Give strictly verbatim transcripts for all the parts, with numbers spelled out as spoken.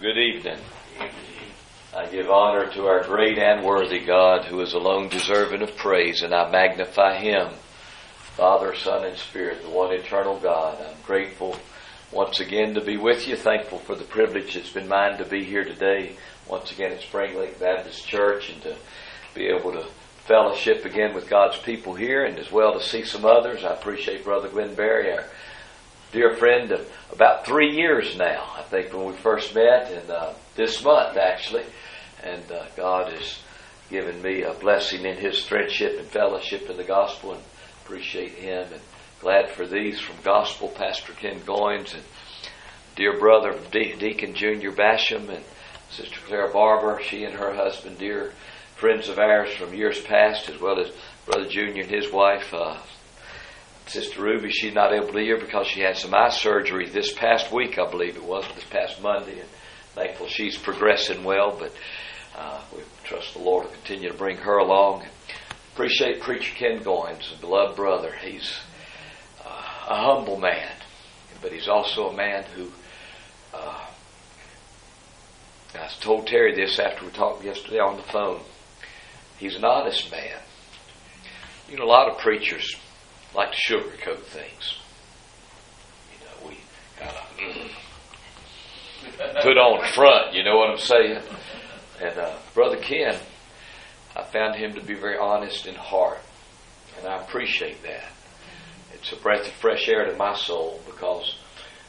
Good evening. I give honor to our great and worthy God, who is alone deserving of praise, and I magnify Him, Father, Son, and Spirit, the one eternal God. I'm grateful once again to be with you, thankful for the privilege that's been mine to be here today, once again at Spring Lake Baptist Church, and to be able to fellowship again with God's people here, and as well to see some others. I appreciate Brother Glenn Berry, our dear friend of about three years now, I think, when we first met, and uh, this month actually, and uh, God has given me a blessing in His friendship and fellowship in the gospel, and appreciate Him, and glad for these from Gospel, Pastor Ken Goins, and dear brother De- Deacon Junior Basham, and Sister Clara Barber, she and her husband, dear friends of ours from years past, as well as Brother Junior and his wife, uh, Sister Ruby. She's not able to be here because she had some eye surgery this past week, I believe it was, this past Monday, and thankful she's progressing well, but uh, we trust the Lord to continue to bring her along. Appreciate Preacher Ken Goins, a beloved brother. He's uh, a humble man, but he's also a man who, uh, I told Terry this after we talked yesterday on the phone, he's an honest man. You know, a lot of preachers like to sugarcoat things. You know, we kind of mm, put on front, you know what I'm saying? And uh, Brother Ken, I found him to be very honest in heart, and I appreciate that. It's a breath of fresh air to my soul, because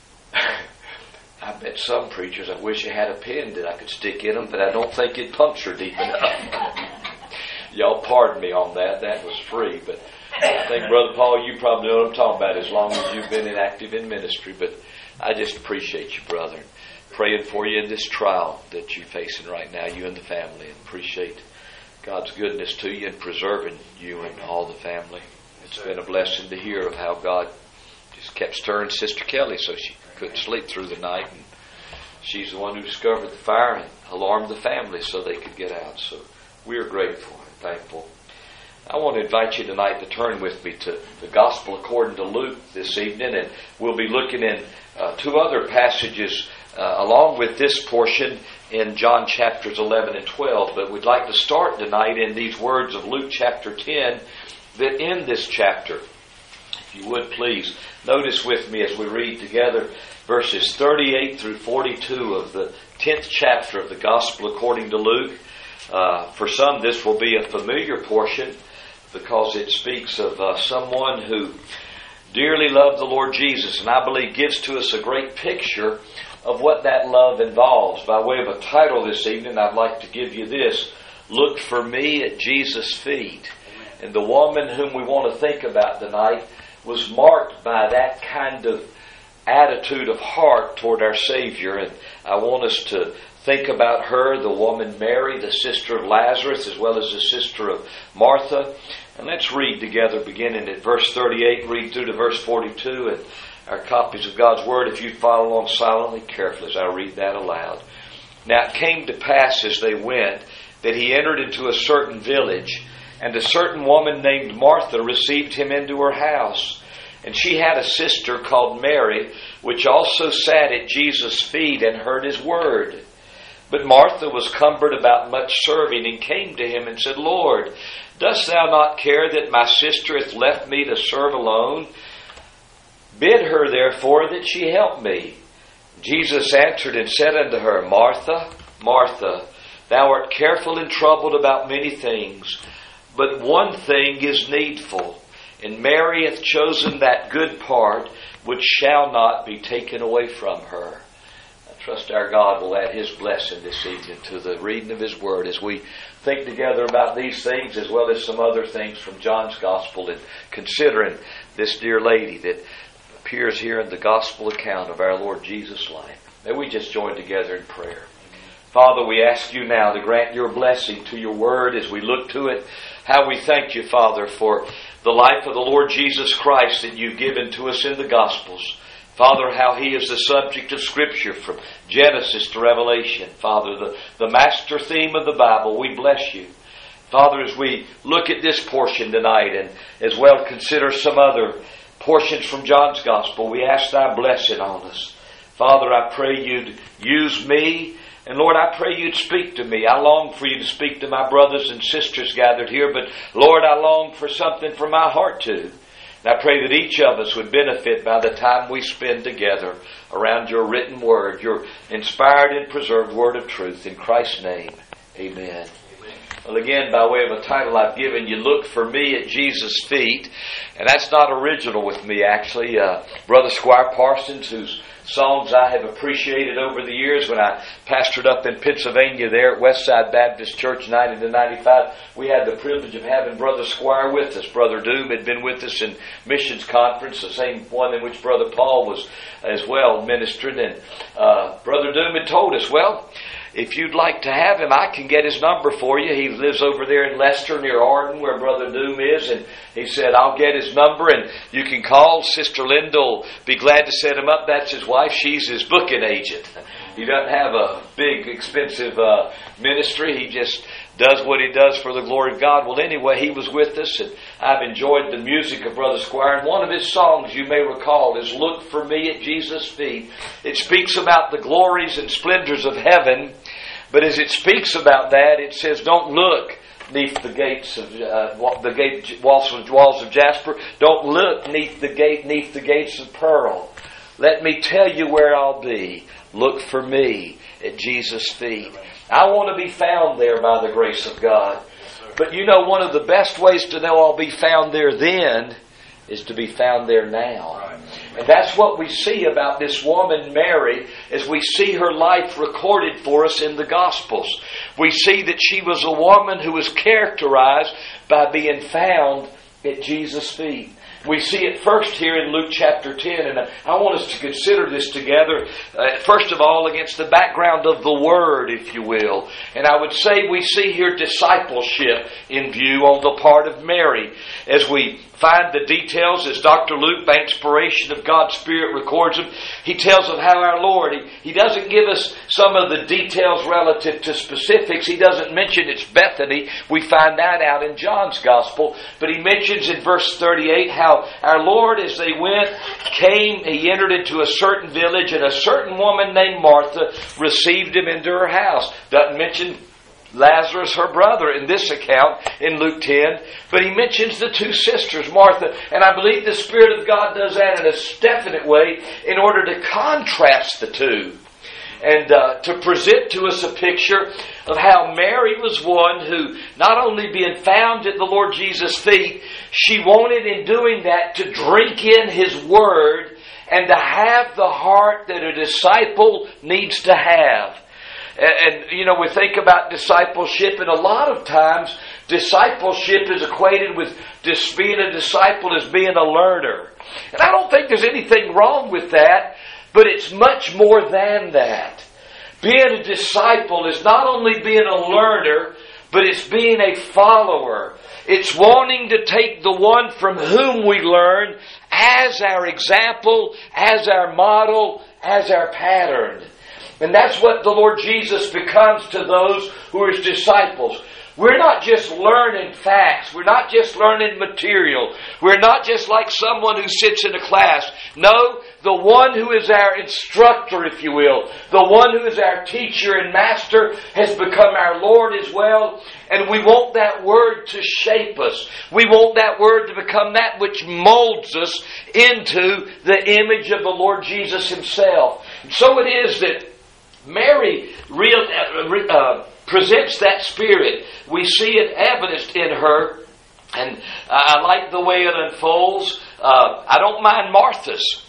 I bet some preachers, I wish I had a pen that I could stick in them, but I don't think it'd puncture deep enough. Y'all pardon me on that. That was free, but I think, Brother Paul, you probably know what I'm talking about as long as you've been active in ministry. But I just appreciate you, brother. Praying for you in this trial that you're facing right now, you and the family. And appreciate God's goodness to you and preserving you and all the family. It's been a blessing to hear of how God just kept stirring Sister Kelly so she couldn't sleep through the night. And she's the one who discovered the fire and alarmed the family so they could get out. So we are grateful and thankful. I want to invite you tonight to turn with me to the Gospel according to Luke this evening, and we'll be looking in uh, two other passages uh, along with this portion in John chapters eleven and twelve. But we'd like to start tonight in these words of Luke chapter ten that end this chapter. If you would please notice with me as we read together verses thirty-eight through forty-two of the tenth chapter of the Gospel according to Luke. Uh, for some, this will be a familiar portion, because it speaks of uh, someone who dearly loved the Lord Jesus, and I believe gives to us a great picture of what that love involves. By way of a title this evening, I'd like to give you this: Look for Me at Jesus' Feet. And the woman whom we want to think about tonight was marked by that kind of attitude of heart toward our Savior. And I want us to think about her, the woman Mary, the sister of Lazarus, as well as the sister of Martha. And let's read together, beginning at verse thirty-eight, read through to verse forty-two, and our copies of God's Word, if you follow along silently, carefully, as I read that aloud. Now it came to pass as they went, that he entered into a certain village, and a certain woman named Martha received him into her house. And she had a sister called Mary, which also sat at Jesus' feet and heard his word. But Martha was cumbered about much serving, and came to him and said, Lord, dost thou not care that my sister hath left me to serve alone? Bid her therefore that she help me. Jesus answered and said unto her, Martha, Martha, thou art careful and troubled about many things, but one thing is needful. And Mary hath chosen that good part, which shall not be taken away from her. Trust our God will add His blessing this evening to the reading of His Word as we think together about these things, as well as some other things from John's Gospel, and considering this dear lady that appears here in the Gospel account of our Lord Jesus' life. May we just join together in prayer. Father, we ask you now to grant your blessing to your Word as we look to it. How we thank you, Father, for the life of the Lord Jesus Christ that you've given to us in the Gospels. Father, how He is the subject of Scripture from Genesis to Revelation. Father, the, the master theme of the Bible, we bless you. Father, as we look at this portion tonight, and as well consider some other portions from John's Gospel, we ask thy blessing on us. Father, I pray you'd use me And Lord, I pray You'd speak to me. I long for You to speak to my brothers and sisters gathered here, but Lord, I long for something for my heart too. And I pray that each of us would benefit by the time we spend together around Your written Word, Your inspired and preserved Word of truth. In Christ's name, amen. Well, again, by way of a title I've given you, Look for Me at Jesus' Feet. And that's not original with me, actually. Uh, Brother Squire Parsons, whose songs I have appreciated over the years when I pastored up in Pennsylvania there at Westside Baptist Church ninety to ninety-five, we had the privilege of having Brother Squire with us. Brother Doom had been with us in missions conference, the same one in which Brother Paul was as well ministering. And uh, Brother Doom had told us, well, if you'd like to have him, I can get his number for you. He lives over there in Leicester near Arden where Brother Doom is. And he said, I'll get his number and you can call. Sister Linda will be glad to set him up. That's his wife. She's his booking agent. He doesn't have a big, expensive uh, ministry. He just does what he does for the glory of God. Well, anyway, he was with us, and I've enjoyed the music of Brother Squire. And one of his songs, you may recall, is Look for Me at Jesus' Feet. It speaks about the glories and splendors of heaven, but as it speaks about that, it says, don't look neath the gates of uh, the gate walls of, walls of jasper. Don't look neath the gate neath the gates of pearl. Let me tell you where I'll be. Look for me at Jesus' feet. I want to be found there by the grace of God. But you know, one of the best ways to know I'll be found there then is to be found there now. And that's what we see about this woman Mary as we see her life recorded for us in the Gospels. We see that she was a woman who was characterized by being found at Jesus' feet. We see it first here in Luke chapter ten, and I want us to consider this together, uh, first of all, against the background of the Word, if you will. And I would say we see here discipleship in view on the part of Mary. As we find the details, as Doctor Luke, by inspiration of God's Spirit, records them, he tells of how our Lord, he, he doesn't give us some of the details relative to specifics. He doesn't mention it's Bethany. We find that out in John's Gospel. But he mentions in verse thirty-eight how our Lord, as they went, came, he entered into a certain village, and a certain woman named Martha received him into her house. Doesn't mention Lazarus, her brother, in this account in Luke ten, but he mentions the two sisters, Martha, and I believe the Spirit of God does that in a definite way in order to contrast the two and uh, to present to us a picture of how Mary was one who, not only being found at the Lord Jesus' feet, she wanted in doing that to drink in His Word and to have the heart that a disciple needs to have. And, you know, we think about discipleship, and a lot of times discipleship is equated with just being a disciple as being a learner. And I don't think there's anything wrong with that, but it's much more than that. Being a disciple is not only being a learner, but it's being a follower. It's wanting to take the one from whom we learn as our example, as our model, as our pattern. And that's what the Lord Jesus becomes to those who are His disciples. We're not just learning facts. We're not just learning material. We're not just like someone who sits in a class. No, the one who is our instructor, if you will, the one who is our teacher and master has become our Lord as well. And we want that Word to shape us. We want that Word to become that which molds us into the image of the Lord Jesus Himself. And so it is that Mary real, uh, uh, presents that spirit. We see it evidenced in her, and I like the way it unfolds. Uh, I don't mind Martha's.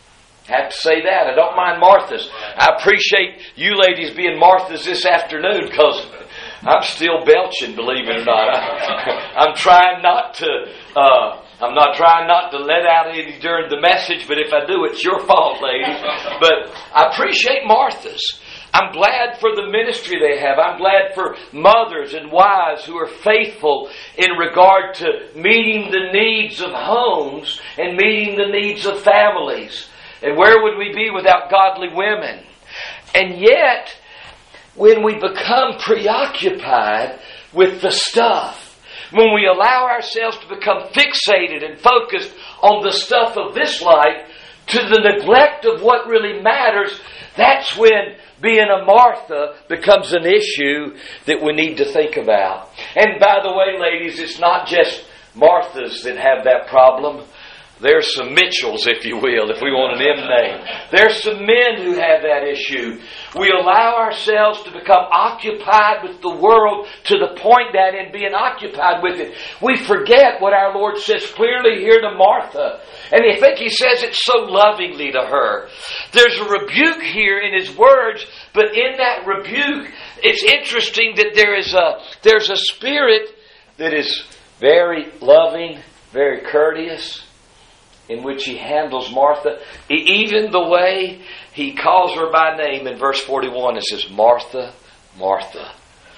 I have to say that. I don't mind Martha's. I appreciate you ladies being Martha's this afternoon, because I'm still belching, believe it or not. I, I'm trying not to... Uh, I'm not trying not to let out any during the message, but if I do, it's your fault, ladies. But I appreciate Martha's. I'm glad for the ministry they have. I'm glad for mothers and wives who are faithful in regard to meeting the needs of homes and meeting the needs of families. And where would we be without godly women? And yet, when we become preoccupied with the stuff, when we allow ourselves to become fixated and focused on the stuff of this life, to the neglect of what really matters, that's when being a Martha becomes an issue that we need to think about. And by the way, ladies, it's not just Marthas that have that problem. There's some Mitchells, if you will, if we want an M name. There's some men who have that issue. We allow ourselves to become occupied with the world to the point that in being occupied with it, we forget what our Lord says clearly here to Martha. And I think He says it so lovingly to her. There's a rebuke here in His words, but in that rebuke, it's interesting that there is a, there's a spirit that is very loving, very courteous, in which He handles Martha. Even the way He calls her by name in verse forty-one, it says, Martha, Martha.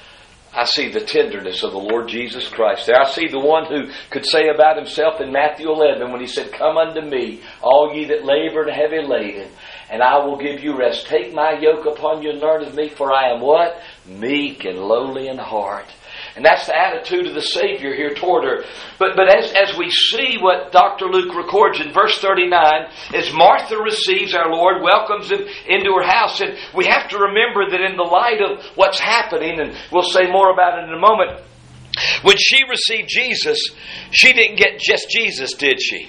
I see the tenderness of the Lord Jesus Christ there. I see the one who could say about Himself in Matthew eleven when He said, Come unto me, all ye that labor and heavy laden, and I will give you rest. Take my yoke upon you and learn of me, for I am what? Meek and lowly in heart. And that's the attitude of the Savior here toward her. But but as, as we see what Doctor Luke records in verse thirty-nine, as Martha receives our Lord, welcomes Him into her house, and we have to remember that in the light of what's happening, and we'll say more about it in a moment, when she received Jesus, she didn't get just Jesus, did she?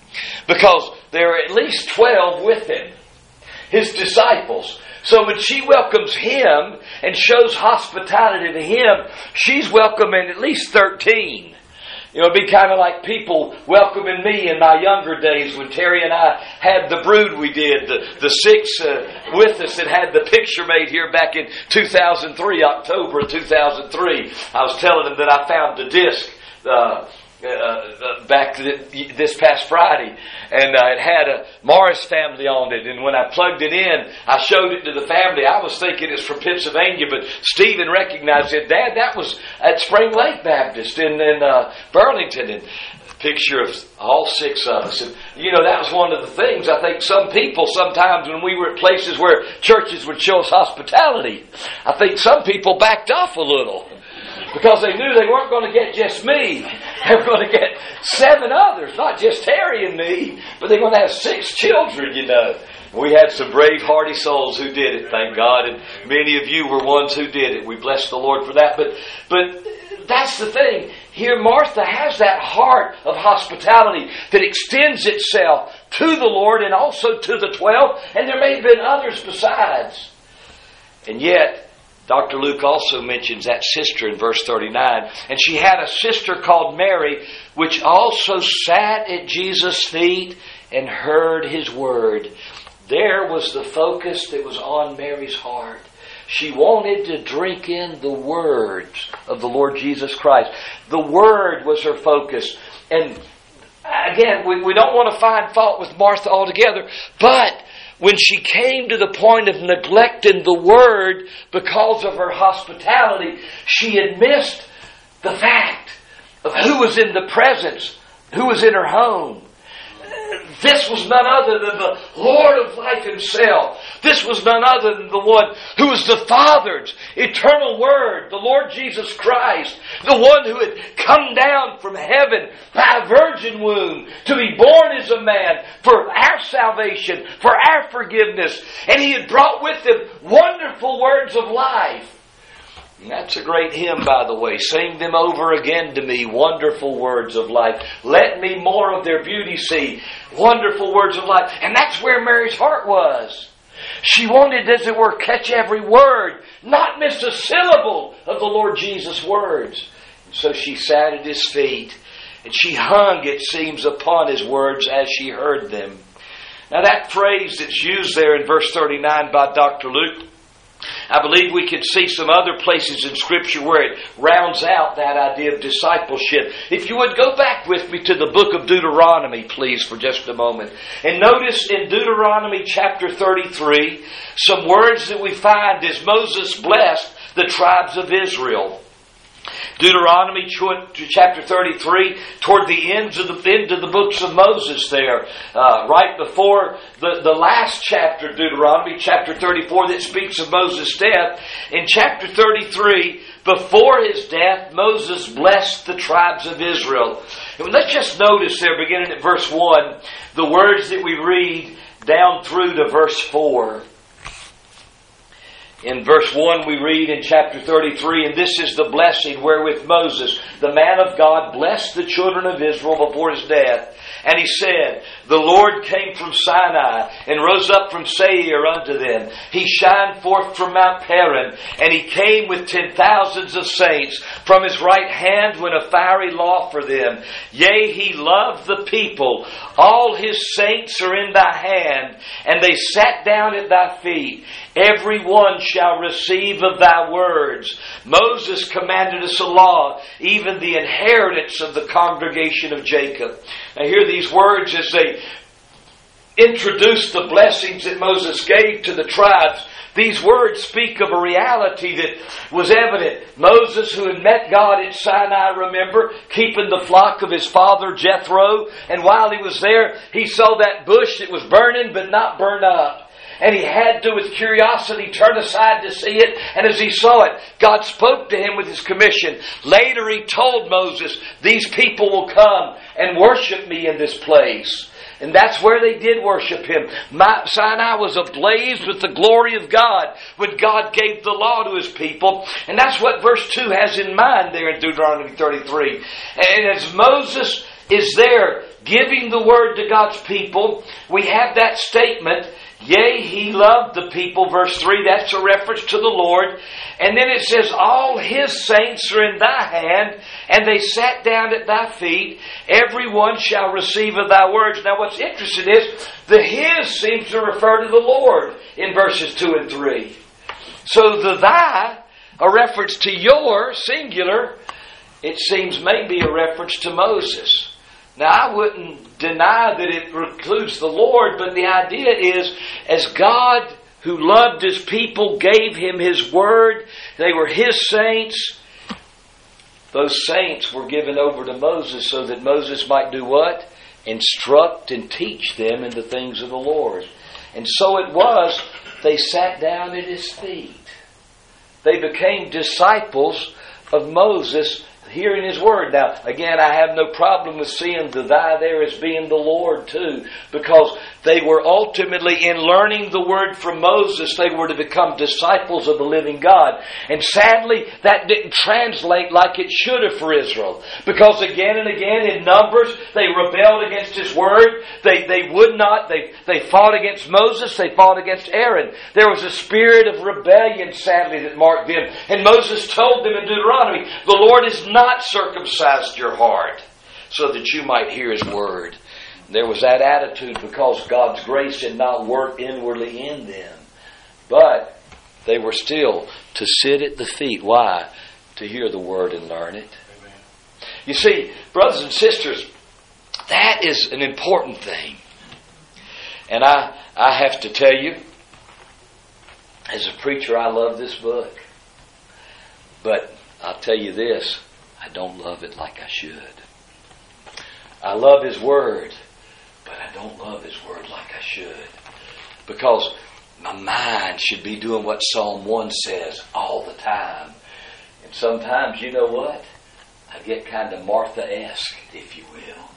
Because there are at least twelve with Him, His disciples. So when she welcomes Him and shows hospitality to Him, she's welcoming at least thirteen. You know, it'd be kind of like people welcoming me in my younger days when Terry and I had the brood we did, the, the six uh, with us that had the picture made here back in two thousand three, October of two thousand three. I was telling them that I found the disc uh, Uh, uh, back this past Friday, and uh, it had a Morris family on it, and when I plugged it in, I showed it to the family. I was thinking it's from Pennsylvania, but Stephen recognized it. Dad, that was at Spring Lake Baptist in, in uh, Burlington, and a picture of all six of us. And, you know, that was one of the things. I think some people, sometimes when we were at places where churches would show us hospitality, I think some people backed off a little, because they knew they weren't going to get just me. They were going to get seven others, not just Terry and me, but they're going to have six children, you know. We had some brave, hardy souls who did it, thank God, and many of you were ones who did it. We bless the Lord for that. But, but that's the thing. Here Martha has that heart of hospitality that extends itself to the Lord and also to the twelve, and there may have been others besides. And yet, Doctor Luke also mentions that sister in verse thirty-nine. And she had a sister called Mary, which also sat at Jesus' feet and heard His word. There was the focus that was on Mary's heart. She wanted to drink in the words of the Lord Jesus Christ. The word was her focus. And again, we, we don't want to find fault with Martha altogether, but when she came to the point of neglecting the Word because of her hospitality, she had missed the fact of who was in the presence, who was in her home. This was none other than the Lord of life Himself. This was none other than the one who was the Father's eternal Word, the Lord Jesus Christ, the one who had come down from heaven by a virgin womb to be born as a man for our salvation, for our forgiveness. And He had brought with Him wonderful words of life. And that's a great hymn, by the way. Sing them over again to me, wonderful words of life. Let me more of their beauty see, wonderful words of life. And that's where Mary's heart was. She wanted, as it were, catch every word, not miss a syllable of the Lord Jesus' words. And so she sat at His feet, and she hung, it seems, upon His words as she heard them. Now that phrase that's used there in verse thirty-nine by Doctor Luke, I believe we could see some other places in Scripture where it rounds out that idea of discipleship. If you would go back with me to the book of Deuteronomy, please, for just a moment. And notice in Deuteronomy chapter thirty-three, some words that we find as Moses blessed the tribes of Israel. Deuteronomy chapter thirty-three, toward the ends of the end of the books of Moses there, uh, right before the, the last chapter of Deuteronomy, chapter thirty-four, that speaks of Moses' death. In chapter thirty-three, before his death, Moses blessed the tribes of Israel. And let's just notice there, beginning at verse one, the words that we read down through to verse four. In verse one we read in chapter thirty-three, "And this is the blessing wherewith Moses, the man of God, blessed the children of Israel before his death. And he said, The Lord came from Sinai, and rose up from Seir unto them. He shined forth from Mount Paran, and he came with ten thousands of saints. From his right hand went a fiery law for them. Yea, he loved the people. All his saints are in thy hand, and they sat down at thy feet. Every one shall receive of thy words. Moses commanded us a law, even the inheritance of the congregation of Jacob." Now hear these words as they introduce the blessings that Moses gave to the tribes. These words speak of a reality that was evident. Moses, who had met God at Sinai, remember, keeping the flock of his father Jethro. And while he was there, he saw that bush that was burning but not burned up. And he had to, with curiosity, turn aside to see it. And as he saw it, God spoke to him with his commission. Later he told Moses, "These people will come and worship me in this place." And that's where they did worship him. Mount Sinai was ablaze with the glory of God when God gave the law to his people. And that's what verse two has in mind there in Deuteronomy thirty-three. And as Moses is there giving the word to God's people, we have that statement, "Yea, he loved the people," verse three, that's a reference to the Lord. And then it says, "All his saints are in thy hand, and they sat down at thy feet. Every one shall receive of thy words." Now what's interesting is, the his seems to refer to the Lord in verses two and three. So the thy, a reference to your, singular, it seems maybe a reference to Moses. Now, I wouldn't deny that it includes the Lord, but the idea is, as God, who loved his people, gave him his word, they were his saints. Those saints were given over to Moses so that Moses might do what? Instruct and teach them in the things of the Lord. And so it was, they sat down at his feet. They became disciples of Moses, hearing his word. Now, again, I have no problem with seeing the thy there as being the Lord too, because they were ultimately, in learning the word from Moses, they were to become disciples of the living God. And sadly, that didn't translate like it should have for Israel, because again and again in Numbers, they rebelled against his word. They they would not. They, they fought against Moses. They fought against Aaron. There was a spirit of rebellion, sadly, that marked them. And Moses told them in Deuteronomy, "The Lord is not circumcised your heart, so that you might hear his word." There was that attitude because God's grace had not worked inwardly in them. But they were still to sit at the feet. Why? To hear the word and learn it. Amen. You see, brothers and sisters, that is an important thing. And I, I have to tell you, as a preacher, I love this book. But I'll tell you this, I don't love it like I should. I love his word, but I don't love his word like I should. Because my mind should be doing what Psalm one says all the time. And sometimes, you know what? I get kind of Martha-esque, if you will.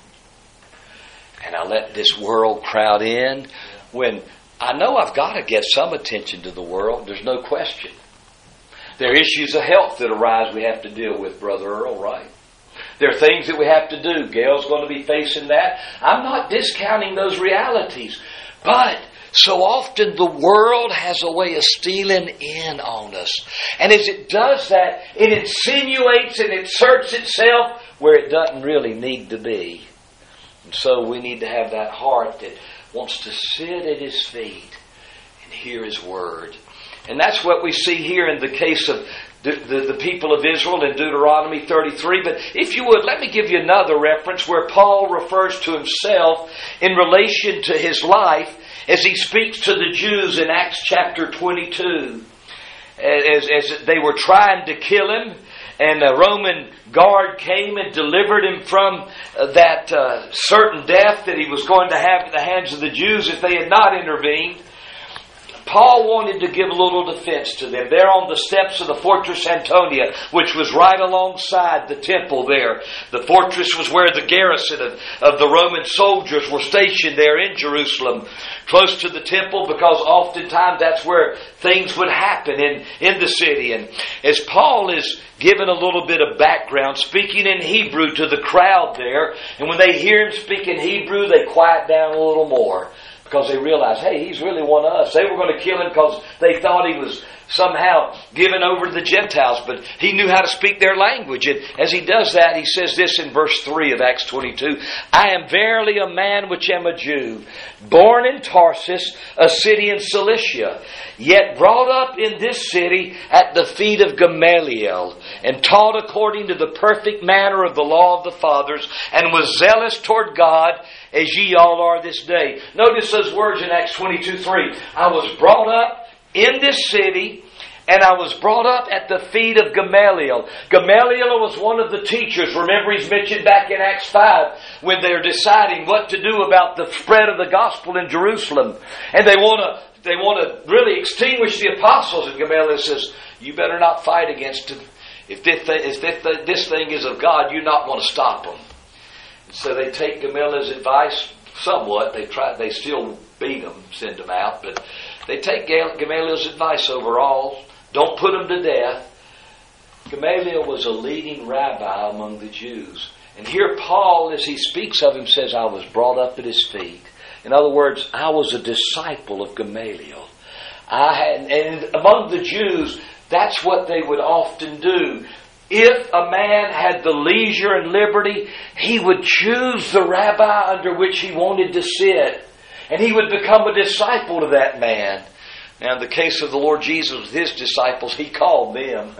And I let this world crowd in when I know I've got to give some attention to the world. There's no question. There are issues of health that arise we have to deal with, Brother Earl, right? There are things that we have to do. Gail's going to be facing that. I'm not discounting those realities. But so often the world has a way of stealing in on us. And as it does that, it insinuates and inserts itself where it doesn't really need to be. And so we need to have that heart that wants to sit at his feet and hear his word. And that's what we see here in the case of the, the, the people of Israel in Deuteronomy thirty-three. But if you would, let me give you another reference where Paul refers to himself in relation to his life as he speaks to the Jews in Acts chapter twenty-two. As, as they were trying to kill him, and a Roman guard came and delivered him from that uh, certain death that he was going to have at the hands of the Jews if they had not intervened. Paul wanted to give a little defense to them. They're on the steps of the Fortress Antonia, which was right alongside the temple there. The fortress was where the garrison of, of the Roman soldiers were stationed there in Jerusalem, close to the temple, because oftentimes that's where things would happen in, in the city. And as Paul is giving a little bit of background, speaking in Hebrew to the crowd there, and when they hear him speak in Hebrew, they quiet down a little more, because they realize, hey, he's really one of us. They were going to kill him because they thought he was somehow given over to the Gentiles, but he knew how to speak their language. And as he does that, he says this in verse three of Acts twenty-two, I am verily a man which am a Jew, born in Tarsus, a city in Cilicia, yet brought up in this city at the feet of Gamaliel, and taught according to the perfect manner of the law of the fathers, and was zealous toward God, as ye all are this day. Notice those words in Acts twenty-two three. I was brought up in this city, and I was brought up at the feet of Gamaliel. Gamaliel was one of the teachers. Remember, he's mentioned back in Acts five when they're deciding what to do about the spread of the gospel in Jerusalem. And they want to they want to really extinguish the apostles. And Gamaliel says, you better not fight against them. If this, if this thing is of God, you're not going to stop them. So they take Gamaliel's advice somewhat. They try, they still beat them, send them out, but they take Gamaliel's advice overall. Don't put them to death. Gamaliel was a leading rabbi among the Jews. And here Paul, as he speaks of him, says, I was brought up at his feet. In other words, I was a disciple of Gamaliel. I had, and among the Jews, that's what they would often do. If a man had the leisure and liberty, he would choose the rabbi under which he wanted to sit. And he would become a disciple to that man. Now, in the case of the Lord Jesus with his disciples, he called them.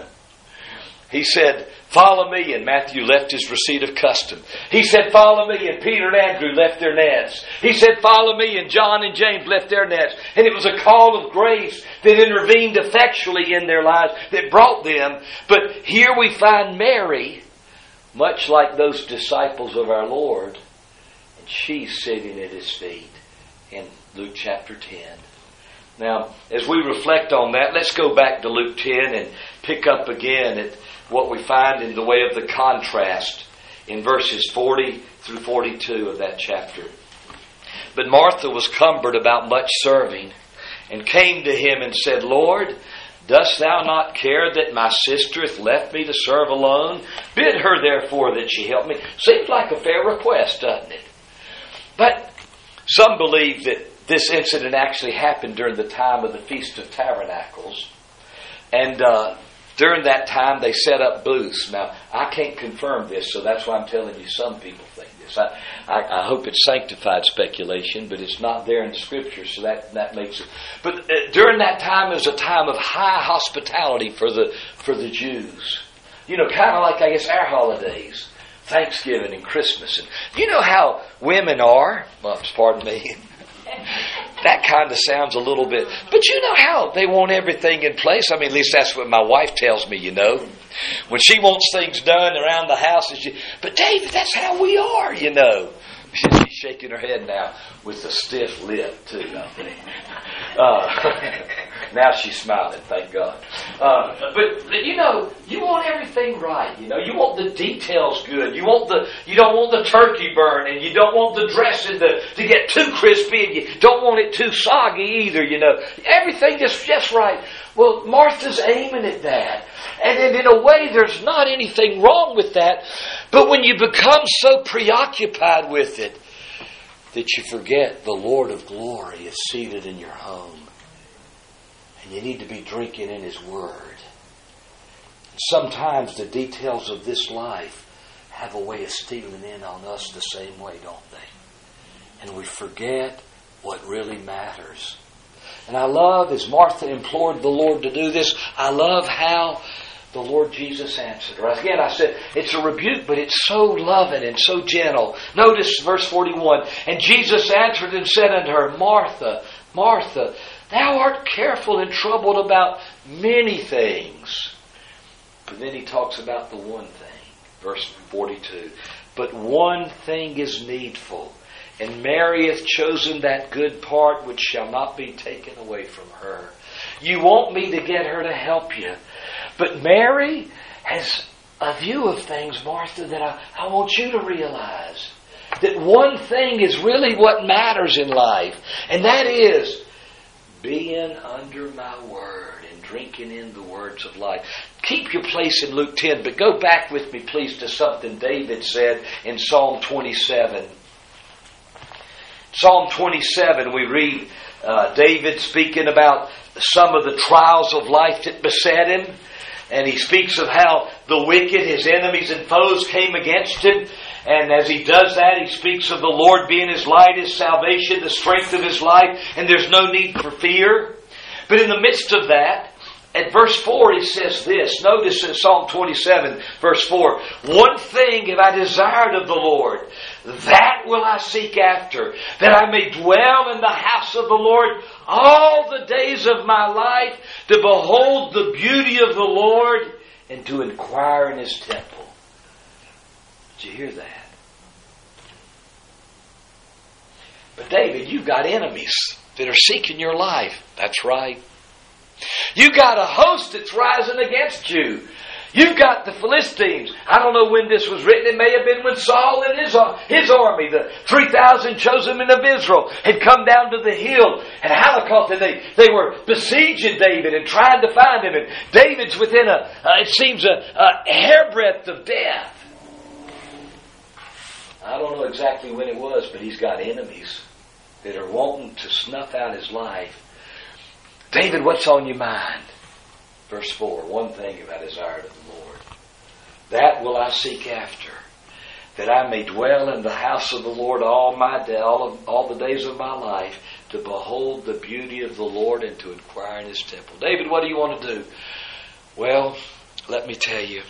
He said, follow me, and Matthew left his receipt of custom. He said, follow me, and Peter and Andrew left their nets. He said, follow me, and John and James left their nets. And it was a call of grace that intervened effectually in their lives, that brought them. But here we find Mary, much like those disciples of our Lord, and she's sitting at his feet in Luke chapter ten. Now, as we reflect on that, let's go back to Luke ten and pick up again at what we find in the way of the contrast in verses forty through forty-two of that chapter. But Martha was cumbered about much serving, and came to him and said, Lord, dost thou not care that my sister hath left me to serve alone? Bid her therefore that she help me. Seems like a fair request, doesn't it? But some believe that this incident actually happened during the time of the Feast of Tabernacles. And uh, during that time, they set up booths. Now, I can't confirm this, so that's why I'm telling you some people think this. I, I, I hope it's sanctified speculation, but it's not there in the Scripture, so that, that makes it. But uh, during that time, it was a time of high hospitality for the for the Jews. You know, kind of like, I guess, our holidays. Thanksgiving and Christmas. And you know how women are? Well, pardon me. That kind of sounds a little bit, but you know how they want everything in place. I mean, at least that's what my wife tells me, you know. When she wants things done around the house, and she, but David, that's how we are, you know. She's shaking her head now with a stiff lip, too, I think. Uh, now she's smiling, thank God. Uh, but, you know, you want everything right, you know. You want the details good. You want the, you don't want the turkey burn, and you don't want the dressing to, to get too crispy, and you don't want it too soggy either, you know. Everything is just right. Well, Martha's aiming at that. And, and in a way, there's not anything wrong with that. But when you become so preoccupied with it that you forget the Lord of glory is seated in your home, and you need to be drinking in His Word. Sometimes the details of this life have a way of stealing in on us the same way, don't they? And we forget what really matters. And I love, as Martha implored the Lord to do this, I love how the Lord Jesus answered her. Again, I said, it's a rebuke, but it's so loving and so gentle. Notice verse forty-one. And Jesus answered and said unto her, Martha, Martha, thou art careful and troubled about many things. But then He talks about the one thing. Verse forty-two. But one thing is needful. And Mary hath chosen that good part which shall not be taken away from her. You want me to get her to help you. But Mary has a view of things, Martha, that I, I want you to realize. That one thing is really what matters in life. And that is being under my word and drinking in the words of life. Keep your place in Luke ten, but go back with me, please, to something David said in Psalm twenty-seven. Psalm twenty-seven, we read uh, David speaking about some of the trials of life that beset him. And he speaks of how the wicked, his enemies and foes, came against him. And as he does that, he speaks of the Lord being his light, his salvation, the strength of his life. And there's no need for fear. But in the midst of that, at verse four, he says this. Notice in Psalm twenty-seven, verse four. One thing have I desired of the Lord, that will I seek after, that I may dwell in the house of the Lord all the days of my life, to behold the beauty of the Lord and to inquire in His temple. Did you hear that? But David, you've got enemies that are seeking your life. That's right. You've got a host that's rising against you. You've got the Philistines. I don't know when this was written. It may have been when Saul and his, his army, the three thousand chosen men of Israel, had come down to the hill and Halakot, and they, they were besieging David and trying to find him. And David's within a, uh, it seems, a, a hairbreadth of death. I don't know exactly when it was, but he's got enemies that are wanting to snuff out his life. David, what's on your mind? Verse four, one thing have I desired of the Lord, that will I seek after, that I may dwell in the house of the Lord all my day, all, of, all the days of my life, to behold the beauty of the Lord and to inquire in His temple. David, what do you want to do? Well, let me tell you,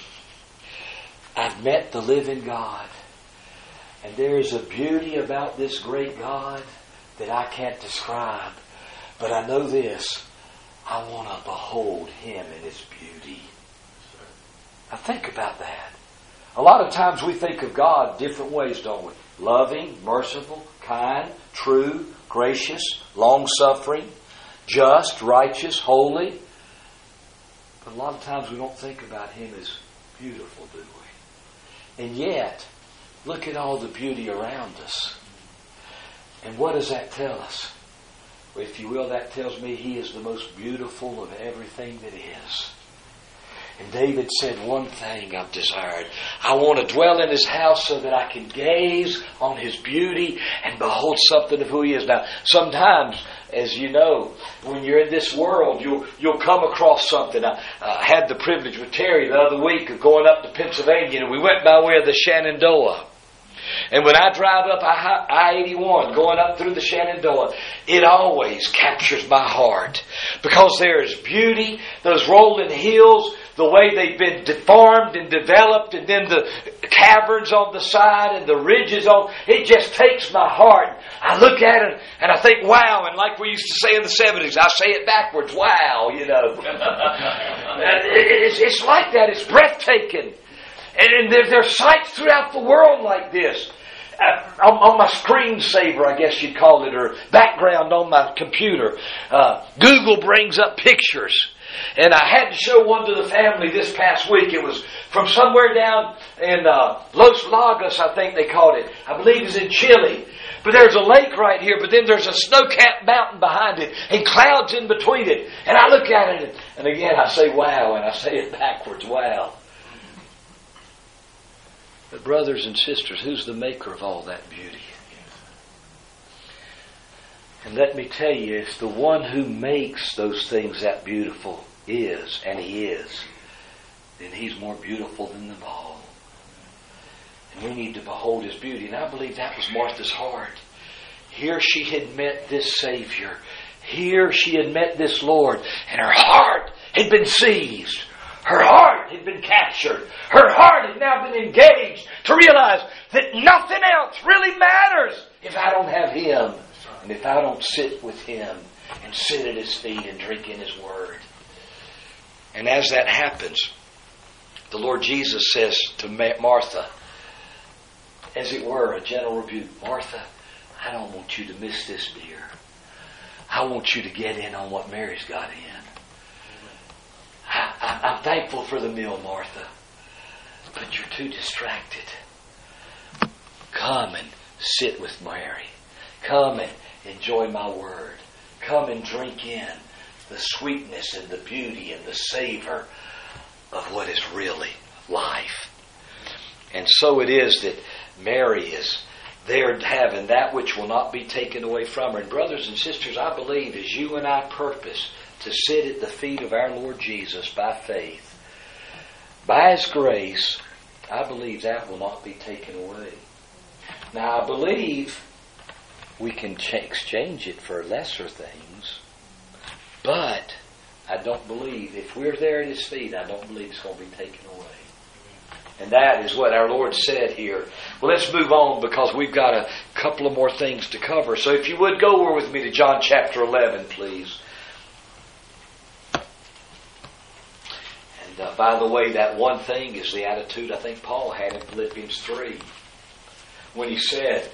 I've met the living God, and there is a beauty about this great God that I can't describe. But I know this, I want to behold Him in His beauty. Now think about that. A lot of times we think of God different ways, don't we? Loving, merciful, kind, true, gracious, long-suffering, just, righteous, holy. But a lot of times we don't think about Him as beautiful, do we? And yet, look at all the beauty around us. And what does that tell us? Well, if you will, that tells me He is the most beautiful of everything that is. And David said, one thing I've desired. I want to dwell in His house so that I can gaze on His beauty and behold something of who He is. Now, sometimes, as you know, when you're in this world, you'll you'll come across something. I uh, had the privilege with Terry the other week of going up to Pennsylvania, and we went by way of the Shenandoah. And when I drive up I eighty-one, going up through the Shenandoah, it always captures my heart. Because there is beauty, those rolling hills, the way they've been deformed and developed, and then the caverns on the side and the ridges on, it just takes my heart. I look at it and I think, wow, and like we used to say in the seventies, I say it backwards, wow, you know. it's, it's like that, it's breathtaking. And there, there are sites throughout the world like this. Uh, on, on my screensaver, I guess you'd call it, or background on my computer, uh, Google brings up pictures. And I had to show one to the family this past week. It was from somewhere down in uh, Los Lagos, I think they called it. I believe it's in Chile. But there's a lake right here, but then there's a snow-capped mountain behind it and clouds in between it. And I look at it, and again I say wow, and I say it backwards, wow. But brothers and sisters, who's the maker of all that beauty? And let me tell you, if the one who makes those things that beautiful is, and He is, then He's more beautiful than them all. And we need to behold His beauty. And I believe that was Martha's heart. Here she had met this Savior. Here she had met this Lord. And her heart had been seized. Her heart had been captured. Her heart had now been engaged to realize that nothing else really matters if I don't have Him. And if I don't sit with Him and sit at His feet and drink in His Word. And as that happens, the Lord Jesus says to Martha, as it were, a gentle rebuke, Martha, I don't want you to miss this, dear. I want you to get in on what Mary's got in. I, I, I'm thankful for the meal, Martha, but you're too distracted. Come and sit with Mary. Come and enjoy my word. Come and drink in the sweetness and the beauty and the savor of what is really life. And so it is that Mary is there having that which will not be taken away from her. And brothers and sisters, I believe as you and I purpose to sit at the feet of our Lord Jesus by faith, by His grace, I believe that will not be taken away. Now I believe we can ch- exchange it for lesser things, but I don't believe, if we're there at His feet, I don't believe it's going to be taken away. And that is what our Lord said here. Well, let's move on because we've got a couple of more things to cover. So if you would, go over with me to John chapter eleven, please. And uh, by the way, that one thing is the attitude I think Paul had in Philippians three. When he said,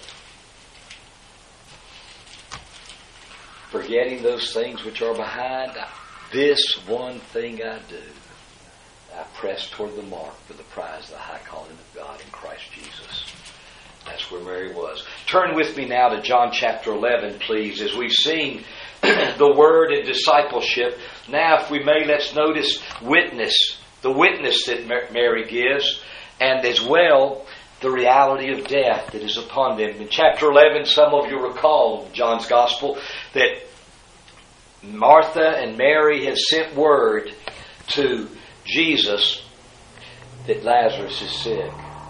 forgetting those things which are behind, this one thing I do. I press toward the mark for the prize of the high calling of God in Christ Jesus. That's where Mary was. Turn with me now to John chapter eleven, please, as we've seen the word and discipleship. Now, if we may, let's notice witness, the witness that Mary gives, and as well the reality of death that is upon them. In chapter eleven, some of you recall John's Gospel that Martha and Mary had sent word to Jesus that Lazarus is sick.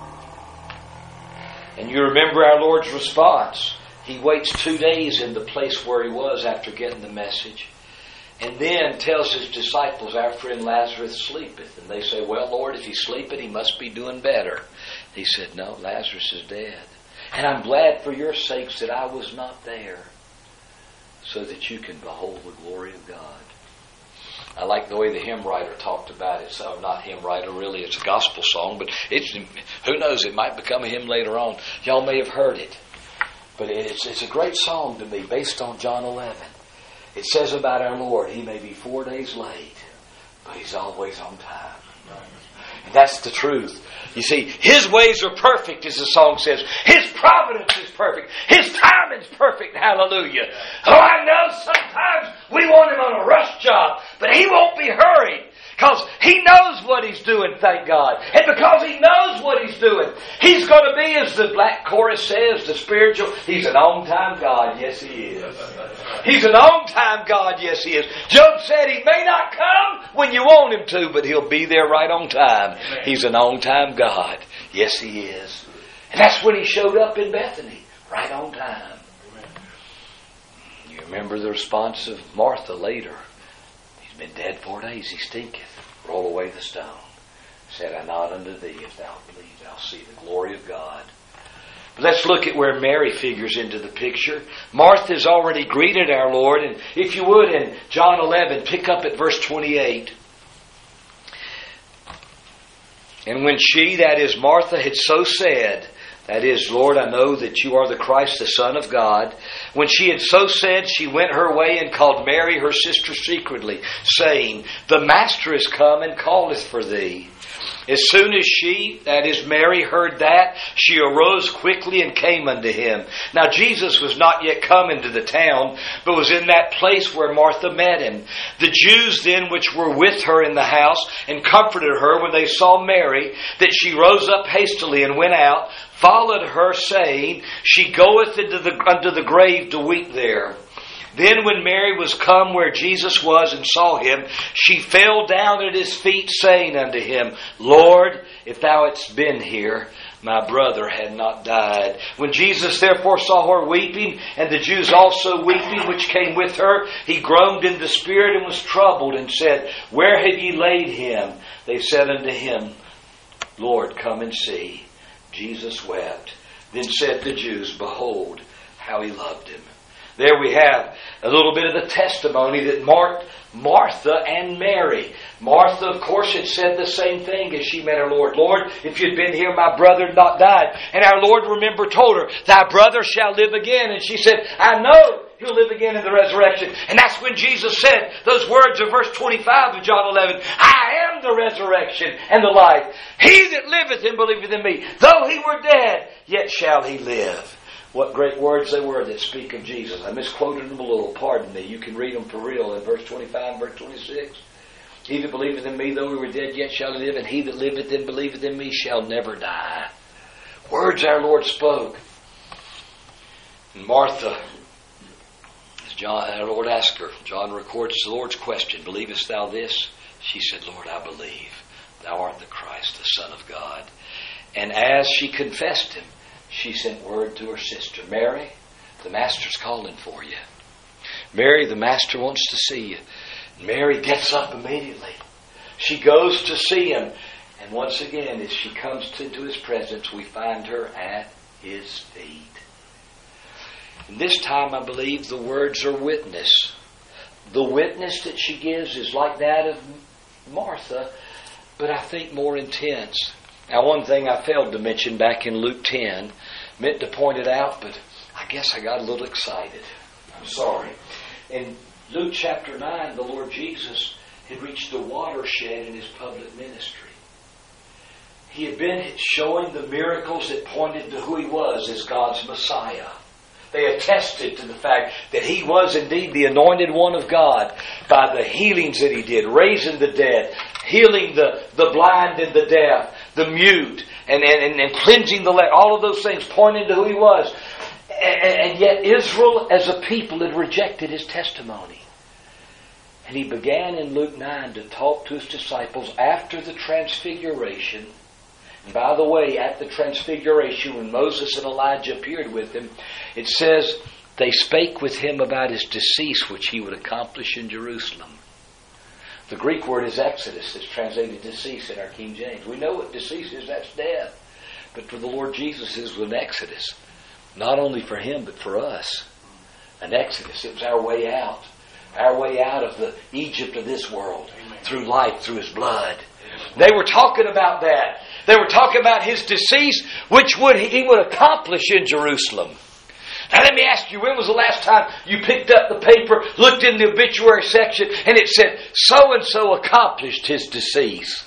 And you remember our Lord's response. He waits two days in the place where he was after getting the message. And then tells his disciples, our friend Lazarus sleepeth. And they say, well, Lord, if he's sleeping, he must be doing better. He said, no, Lazarus is dead. And I'm glad for your sakes that I was not there, so that you can behold the glory of God. I like the way the hymn writer talked about it. So not hymn writer, really, it's a gospel song, but it's, who knows, it might become a hymn later on. Y'all may have heard it. But it's, it's a great song to me, based on John eleven. It says about our Lord, He may be four days late, but He's always on time. And that's the truth. You see, His ways are perfect, as the song says. His providence is perfect. His timing's perfect. Hallelujah. Oh, I know sometimes we want Him on a rush job, but He won't be hurried. Because He knows what He's doing, thank God. And because He knows what He's doing, He's going to be, as the black chorus says, the spiritual, He's an on-time God. Yes, He is. He's an on-time God. Yes, He is. Job said He may not come when you want Him to, but He'll be there right on time. He's an on-time God. Yes, He is. And that's when He showed up in Bethany, right on time. You remember the response of Martha later. Been dead four days, he stinketh. Roll away the stone. Said I not unto thee, if thou believe, thou see the glory of God. But let's look at where Mary figures into the picture. Martha's already greeted our Lord, and if you would, in John eleven, pick up at verse twenty-eight. And when she, that is Martha, had so said, that is, Lord, I know that you are the Christ, the Son of God. When she had so said, she went her way and called Mary, her sister, secretly, saying, the Master is come and calleth for thee. As soon as she, that is Mary, heard that, she arose quickly and came unto him. Now Jesus was not yet come into the town, but was in that place where Martha met him. The Jews then which were with her in the house and comforted her when they saw Mary, that she rose up hastily and went out, followed her, saying, she goeth into the, unto the grave to weep there. Then when Mary was come where Jesus was and saw him, she fell down at his feet, saying unto him, Lord, if thou hadst been here, my brother had not died. When Jesus therefore saw her weeping, and the Jews also weeping, which came with her, he groaned in the spirit and was troubled, and said, where have ye laid him? They said unto him, Lord, come and see. Jesus wept. Then said the Jews, behold, how he loved him. There we have a little bit of the testimony that marked Martha and Mary. Martha, of course, had said the same thing as she met her Lord. Lord, if you'd been here, my brother had not died. And our Lord, remember, told her, thy brother shall live again. And she said, I know he'll live again in the resurrection. And that's when Jesus said those words of verse twenty-five of John eleven. I am the resurrection and the life. He that liveth and believeth in me, though he were dead, yet shall he live. What great words they were that speak of Jesus. I misquoted them a little, pardon me. You can read them for real in verse twenty-five and verse twenty-six. He that believeth in me, though he were dead, yet shall he live, and he that liveth and believeth in me shall never die. Words our Lord spoke. And Martha, as John, our Lord asked her, John records the Lord's question, believest thou this? She said, Lord, I believe. Thou art the Christ, the Son of God. And as she confessed him, she sent word to her sister, Mary, the Master's calling for you. Mary, the Master wants to see you. Mary gets up immediately. She goes to see him. And once again, as she comes into his presence, we find her at his feet. And this time, I believe the words are witness. The witness that she gives is like that of Martha, but I think more intense. Now, one thing I failed to mention back in Luke ten, meant to point it out, but I guess I got a little excited. I'm sorry. In Luke chapter nine, the Lord Jesus had reached the watershed in his public ministry. He had been showing the miracles that pointed to who he was as God's Messiah. They attested to the fact that he was indeed the anointed one of God by the healings that he did, raising the dead, healing the, the blind and the deaf, the mute, and, and, and cleansing the leper. All of those things pointing to who he was. And, and yet Israel as a people had rejected his testimony. And he began in Luke nine to talk to his disciples after the transfiguration. And by the way, at the transfiguration, when Moses and Elijah appeared with him, it says they spake with him about his decease, which he would accomplish in Jerusalem. The Greek word is Exodus. It's translated decease in our King James. We know what decease is. That's death. But for the Lord Jesus, it was an exodus. Not only for him, but for us. An exodus. It was our way out. Our way out of the Egypt of this world. Amen. Through life, through his blood. They were talking about that. They were talking about his decease, which would he would accomplish in Jerusalem. Now let me ask you, when was the last time you picked up the paper, looked in the obituary section, and it said, so-and-so accomplished his decease?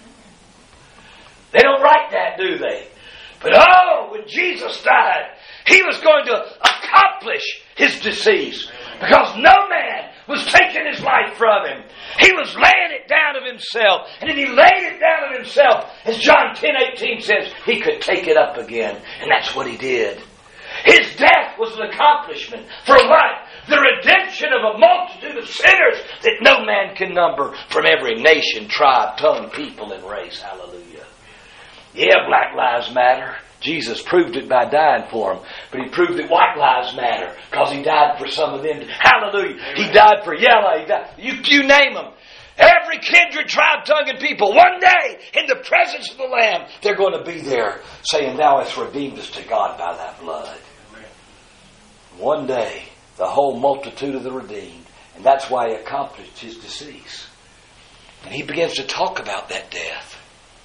They don't write that, do they? But oh, when Jesus died, he was going to accomplish his decease. Because no man was taking his life from him. He was laying it down of himself. And if he laid it down of himself, as John ten eighteen says, he could take it up again. And that's what he did. His death was an accomplishment. For what? The redemption of a multitude of sinners that no man can number, from every nation, tribe, tongue, people, and race. Hallelujah. Yeah, Black Lives Matter. Jesus proved it by dying for them. But he proved that white lives matter because he died for some of them. Hallelujah. Amen. He died for yellow. He died, you, you name them. Every kindred, tribe, tongue, and people. One day, in the presence of the Lamb, they're going to be there saying, thou hast redeemed us to God by thy blood. Amen. One day, the whole multitude of the redeemed. And that's why he accomplished his decease. And he begins to talk about that death.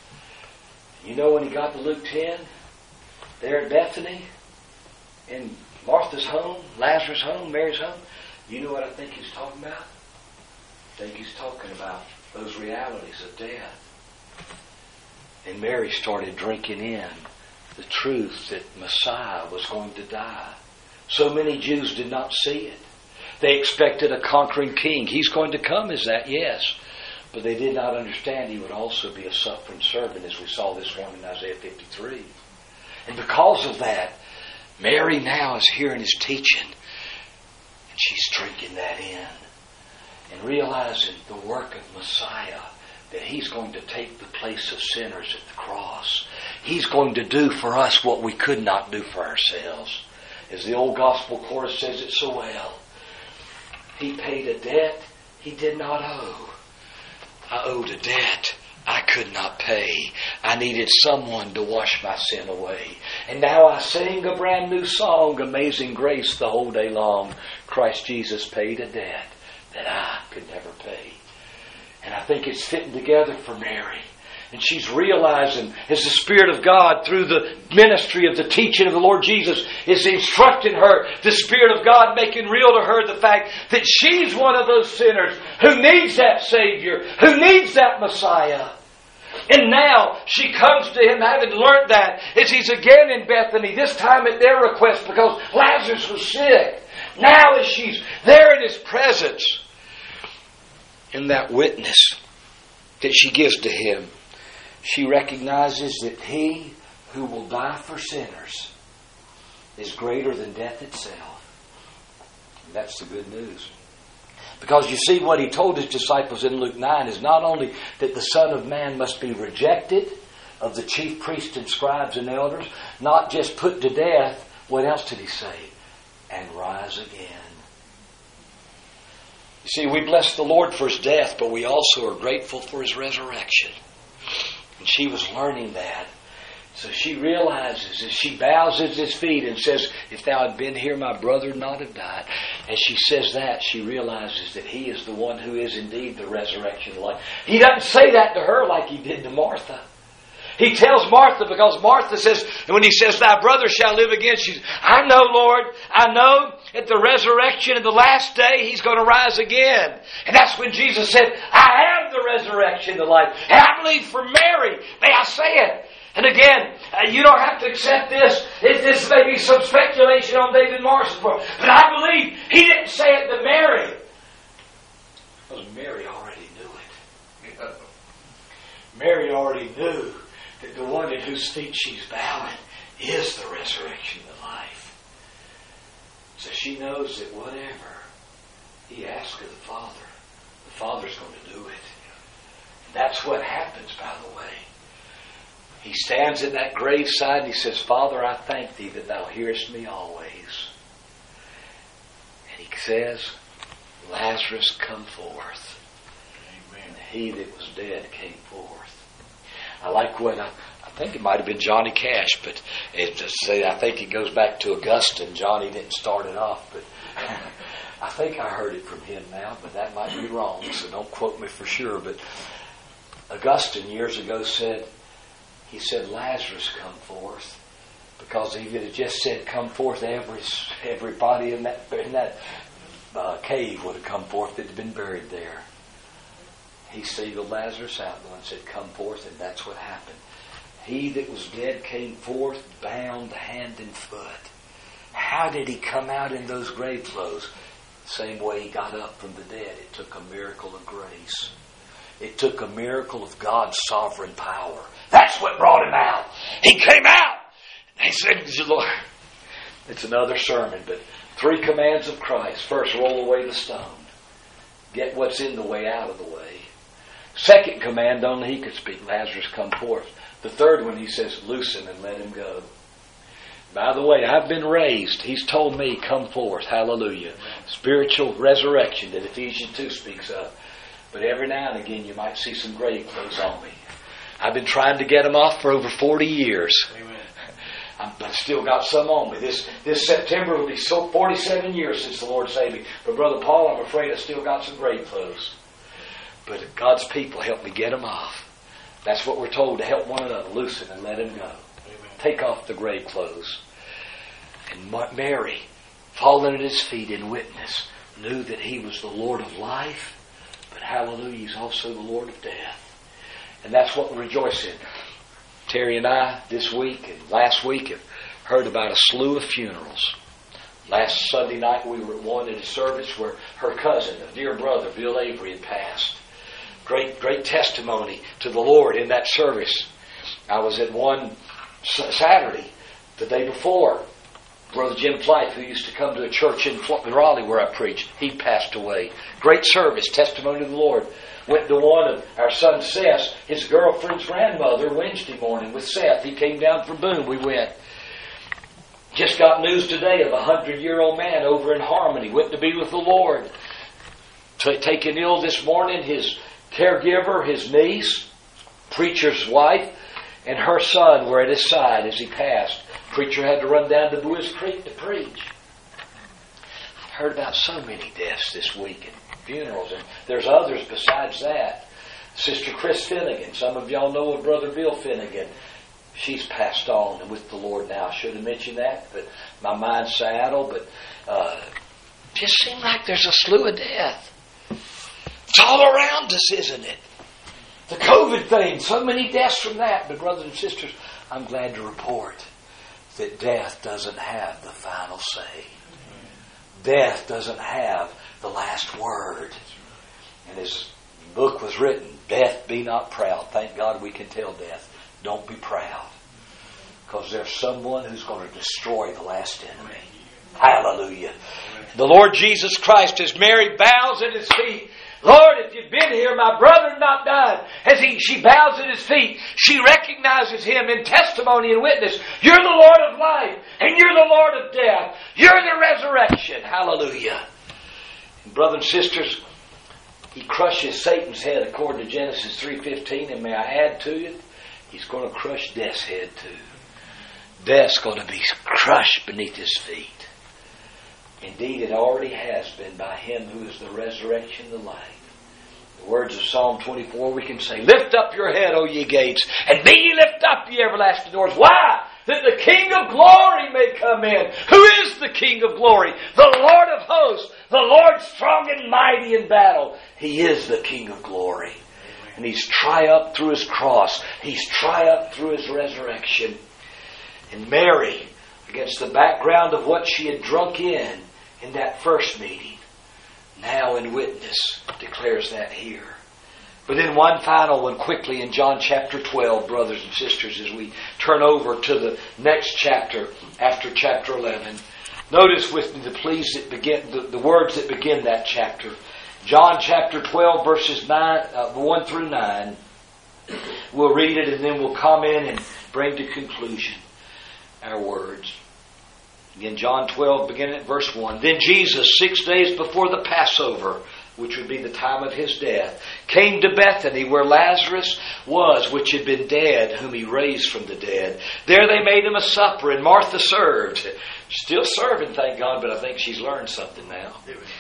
You know when he got to Luke ten? There at Bethany, in Martha's home, Lazarus' home, Mary's home, you know what I think he's talking about? I think he's talking about those realities of death. And Mary started drinking in the truth that Messiah was going to die. So many Jews did not see it. They expected a conquering king. He's going to come as that, yes. But they did not understand he would also be a suffering servant, as we saw this morning in Isaiah fifty-three. And because of that, Mary now is hearing his teaching. And she's drinking that in. And realizing the work of Messiah. That he's going to take the place of sinners at the cross. He's going to do for us what we could not do for ourselves. As the old gospel chorus says it so well. He paid a debt he did not owe. I owed a debt I could not pay. I needed someone to wash my sin away. And now I sing a brand new song, Amazing Grace, the whole day long. Christ Jesus paid a debt that I could never pay. And I think it's fitting together for Mary. And she's realizing as the Spirit of God, through the ministry of the teaching of the Lord Jesus, is instructing her, the Spirit of God making real to her the fact that she's one of those sinners who needs that Savior, who needs that Messiah. And now she comes to Him having learned that as He's again in Bethany, this time at their request because Lazarus was sick. Now as she's there in His presence, in that witness that she gives to Him, she recognizes that He who will die for sinners is greater than death itself. And that's the good news. Because you see, what He told His disciples in Luke nine is not only that the Son of Man must be rejected of the chief priests and scribes and elders, not just put to death, what else did He say? And rise again. You see, we bless the Lord for His death, but we also are grateful for His resurrection. And she was learning that. So she realizes as she bows at His feet and says, if thou had been here, my brother would not have died. As she says that, she realizes that He is the one who is indeed the resurrection of life. He doesn't say that to her like He did to Martha. He tells Martha because Martha says, and when He says, thy brother shall live again, she's, I know, Lord, I know at the resurrection in the last day He's going to rise again. And that's when Jesus said, I am the resurrection and the life. And I believe for Mary, may I say it. And again, uh, you don't have to accept this. It, this may be some speculation on David Morrison's part. But I believe he didn't say it to Mary, because Mary already knew it. Mary already knew that the one at whose feet she's bowing is the resurrection of life. So she knows that whatever He asks of the Father, the Father's going to do it. And that's what happens, by the way. He stands at that graveside and he says, Father, I thank Thee that Thou hearest me always. And He says, Lazarus, come forth. Amen. And he that was dead came forth. I like when, I, I think it might have been Johnny Cash, but it just say, I think it goes back to Augustine. Johnny didn't start it off, but I think I heard it from him now, but that might be wrong, so don't quote me for sure. But Augustine years ago said, he said, Lazarus, come forth. Because if it had just said, come forth, every everybody in that, in that uh, cave would have come forth that had been buried there. He singled Lazarus out and said, come forth, and that's what happened. He that was dead came forth, bound hand and foot. How did he come out in those grave clothes? The same way he got up from the dead. It took a miracle of grace. It took a miracle of God's sovereign power. That's what brought him out. He came out. He said, Lord, it's another sermon, but three commands of Christ. First, roll away the stone. Get what's in the way out of the way. Second command, only He could speak. Lazarus, come forth. The third one, He says, loosen and let him go. By the way, I've been raised. He's told me, come forth. Hallelujah. Spiritual resurrection that Ephesians two speaks of. But every now and again, you might see some grave clothes on me. I've been trying to get them off for over forty years. Amen. I'm, but I still got some on me. This this September will be so forty-seven years since the Lord saved me. But Brother Paul, I'm afraid I still got some grave clothes. But God's people help me get them off. That's what we're told, to help one another, loosen and let Him go. Amen. Take off the grave clothes. And Mary, falling at His feet in witness, knew that He was the Lord of life, but hallelujah, He's also the Lord of death. And that's what we rejoice in. Terry and I, this week and last week, have heard about a slew of funerals. Last Sunday night, we were at one in a service where her cousin, a dear brother, Bill Avery, had passed. Great, great testimony to the Lord in that service. I was at one Saturday, the day before. Brother Jim Flight, who used to come to a church in Raleigh where I preached, he passed away. Great service, testimony to the Lord. Went to one of our son Seth, his girlfriend's grandmother, Wednesday morning with Seth. He came down from Boone. We went. Just got news today of a hundred-year-old man over in Harmony. Went to be with the Lord. T- taken ill this morning, his caregiver, his niece, preacher's wife, and her son were at his side as he passed. preacher had to run down to Buies Creek to preach. I've heard about so many deaths this week and funerals, and there's others besides that. Sister Chris Finnegan, some of y'all know of Brother Bill Finnegan. She's passed on and with the Lord now. I should have mentioned that, but my mind's saddle. But uh, just seems like there's a slew of death. It's all around us, isn't it? The COVID thing, so many deaths from that. But brothers and sisters, I'm glad to report that death doesn't have the final say. Death doesn't have the last word. And his book was written, Death, Be Not Proud. Thank God we can tell death, don't be proud. Because there's someone who's going to destroy the last enemy. Hallelujah. The Lord Jesus Christ, as Mary bows at His feet, Lord, if you'd been here, my brother had not died. As he, she bows at His feet, she recognizes Him in testimony and witness. You're the Lord of life, and you're the Lord of death. You're the resurrection. Hallelujah. And brothers and sisters, He crushes Satan's head according to Genesis three fifteen, and may I add to it, He's going to crush death's head too. Death's going to be crushed beneath His feet. Indeed, it already has been by Him who is the resurrection, the life. The words of Psalm twenty-four, we can say, Lift up your head, O ye gates, and be ye lift up, ye everlasting doors. Why? That the King of glory may come in. Who is the King of glory? The Lord of hosts, the Lord strong and mighty in battle. He is the King of glory. And He's triumphed through His cross. He's triumphed through His resurrection. And Mary, against the background of what she had drunk in, in that first meeting, now in witness, declares that here. But then one final one quickly in John chapter twelve, brothers and sisters, as we turn over to the next chapter after chapter eleven. Notice with me, the please that begin the, the words that begin that chapter. John chapter twelve, verses nine, uh, one through nine. We'll read it and then we'll come in and bring to conclusion our words. Again, John twelve, beginning at verse one. Then Jesus, six days before the Passover, which would be the time of His death, came to Bethany, where Lazarus was, which had been dead, whom He raised from the dead. There they made Him a supper, and Martha served. Still serving, thank God, but I think she's learned something now.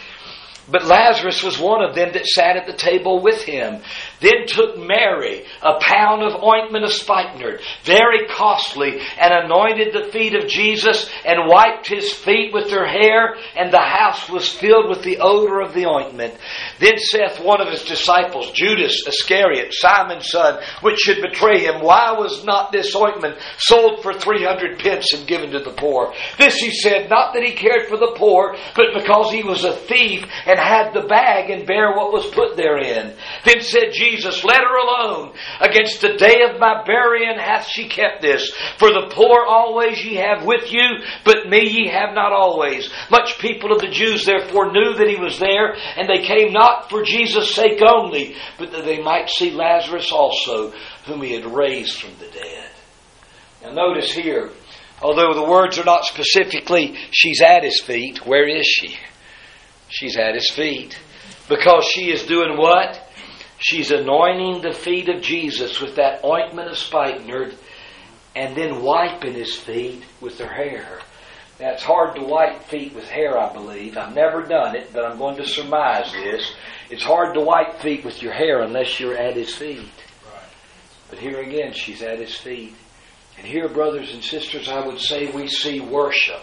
But Lazarus was one of them that sat at the table with Him. Then took Mary a pound of ointment of spikenard, very costly, and anointed the feet of Jesus, and wiped His feet with her hair, and the house was filled with the odor of the ointment. Then saith one of His disciples, Judas Iscariot, Simon's son, which should betray Him, Why was not this ointment sold for three hundred pence and given to the poor? This He said, not that He cared for the poor, but because He was a thief, and had the bag and bare what was put therein. Then said Jesus, Let her alone. Against the day of my burying hath she kept this. For the poor always ye have with you, but me ye have not always. Much people of the Jews therefore knew that He was there, and they came not for Jesus' sake only, but that they might see Lazarus also, whom He had raised from the dead. Now notice here, although the words are not specifically, she's at His feet, where is she? She's at His feet. Because she is doing what? She's anointing the feet of Jesus with that ointment of spikenard, and then wiping His feet with her hair. Now it's hard to wipe feet with hair, I believe. I've never done it, but I'm going to surmise this. It's hard to wipe feet with your hair unless you're at His feet. But here again, she's at His feet. And here, brothers and sisters, I would say we see worship,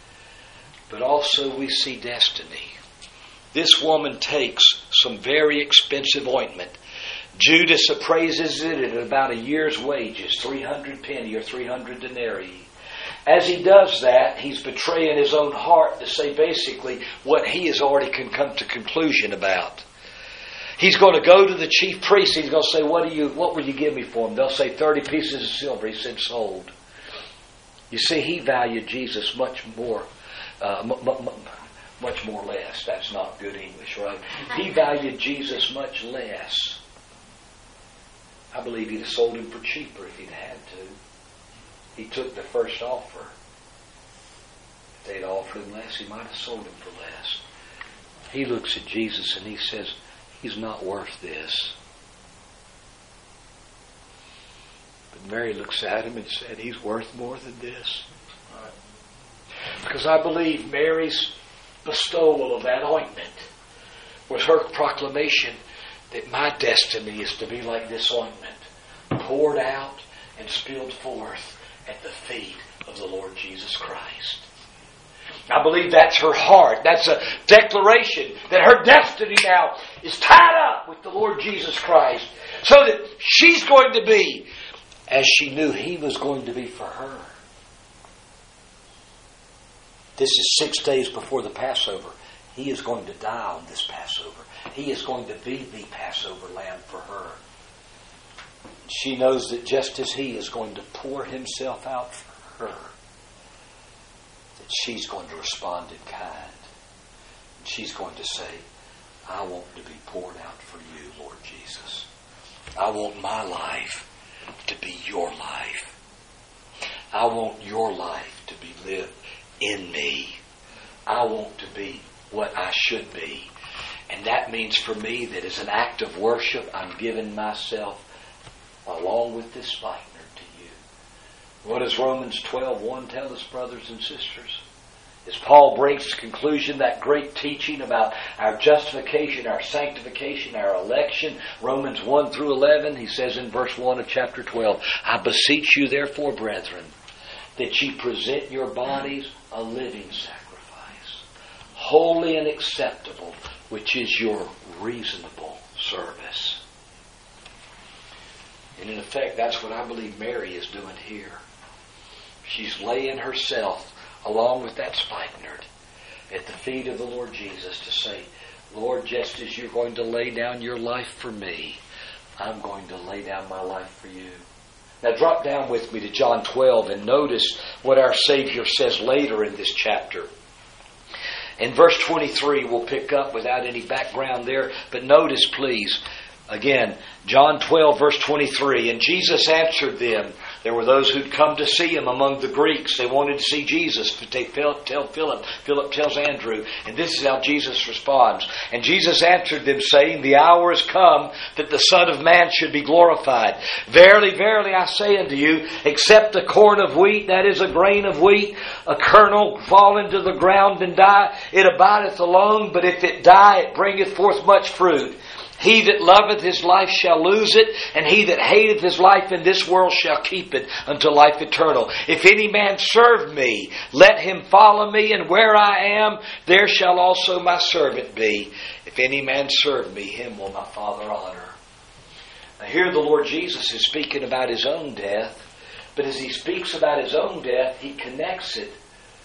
but also we see destiny. This woman takes some very expensive ointment. Judas appraises it at about a year's wages, three hundred penny or three hundred denarii. As he does that, he's betraying his own heart to say basically what he has already come to conclusion about. He's going to go to the chief priest. He's going to say, "What do you? What will you give me for him?" They'll say thirty pieces of silver. He said, "Sold." You see, he valued Jesus much more. Uh, m- m- m- Much more less. That's not good English, right? He valued Jesus much less. I believe he'd have sold Him for cheaper if he'd had to. He took the first offer. If they'd offered Him less, He might have sold Him for less. He looks at Jesus and He says, He's not worth this. But Mary looks at Him and said, He's worth more than this. Because I believe Mary's bestowal of that ointment was her proclamation that my destiny is to be like this ointment, poured out and spilled forth at the feet of the Lord Jesus Christ. I believe that's her heart. That's a declaration that her destiny now is tied up with the Lord Jesus Christ, so that she's going to be as she knew He was going to be for her. This is six days before the Passover. He is going to die on this Passover. He is going to be the Passover lamb for her. She knows that just as He is going to pour Himself out for her, that she's going to respond in kind. And she's going to say, I want to be poured out for you, Lord Jesus. I want my life to be your life. I want your life to be lived in me. I want to be what I should be. And that means for me that as an act of worship, I'm giving myself along with this spikenard to you. What does Romans twelve one tell us, brothers and sisters? As Paul brings to conclusion that great teaching about our justification, our sanctification, our election, Romans one through eleven, he says in verse one of chapter twelve, I beseech you therefore, brethren, that ye present your bodies a living sacrifice, holy and acceptable, which is your reasonable service. And in effect, that's what I believe Mary is doing here. She's laying herself along with that spikenard at the feet of the Lord Jesus to say, Lord, just as you're going to lay down your life for me, I'm going to lay down my life for you. Now drop down with me to John twelve and notice what our Savior says later in this chapter. In verse twenty-three, we'll pick up without any background there, but notice please, again, John twelve, verse twenty-three, and Jesus answered them. There were those who'd come to see Him among the Greeks. They wanted to see Jesus. They tell Philip. Philip tells Andrew. And this is how Jesus responds. And Jesus answered them, saying, the hour is come that the Son of Man should be glorified. Verily, verily, I say unto you, except a corn of wheat, that is a grain of wheat, a kernel fall into the ground and die, it abideth alone. But if it die, it bringeth forth much fruit. He that loveth his life shall lose it, and he that hateth his life in this world shall keep it unto life eternal. If any man serve me, let him follow me, and where I am, there shall also my servant be. If any man serve me, him will my Father honor. Now here the Lord Jesus is speaking about His own death, but as He speaks about His own death, He connects it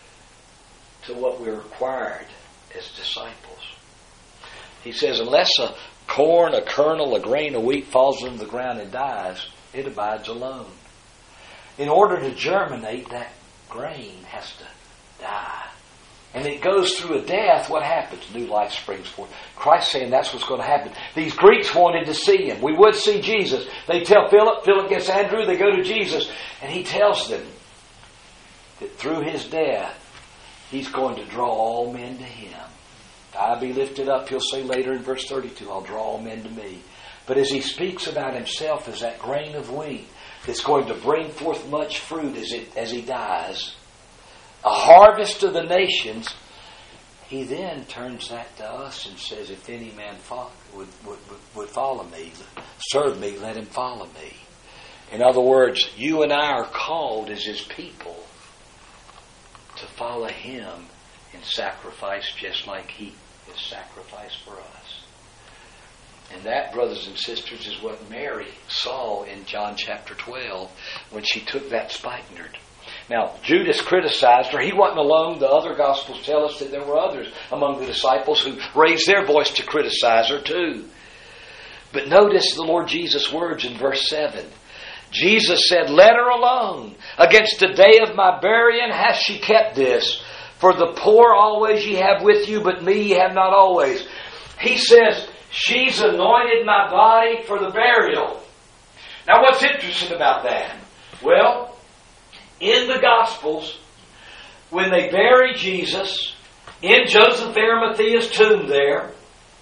to what we're required as disciples. He says, unless a corn, a kernel, a grain of wheat falls into the ground and dies, it abides alone. In order to germinate, that grain has to die. And it goes through a death. What happens? New life springs forth. Christ's saying that's what's going to happen. These Greeks wanted to see Him. We would see Jesus. They tell Philip. Philip gets Andrew. They go to Jesus. And He tells them that through His death, He's going to draw all men to Him. I be lifted up, He'll say later in verse thirty-two, I'll draw all men to me. But as He speaks about Himself as that grain of wheat that's going to bring forth much fruit as it as He dies, a harvest of the nations, He then turns that to us and says, if any man follow, would, would, would follow me, serve me, let him follow me. In other words, you and I are called as His people to follow Him in sacrifice just like He is sacrificed for us. And that, brothers and sisters, is what Mary saw in John chapter twelve when she took that spikenard. Now, Judas criticized her. He wasn't alone. The other Gospels tell us that there were others among the disciples who raised their voice to criticize her too. But notice the Lord Jesus' words in verse seven. Jesus said, let her alone. Against the day of my burying hath she kept this. For the poor always ye have with you, but me ye have not always. He says, she's anointed my body for the burial. Now what's interesting about that? Well, in the Gospels, when they bury Jesus in Joseph of Arimathea's tomb there,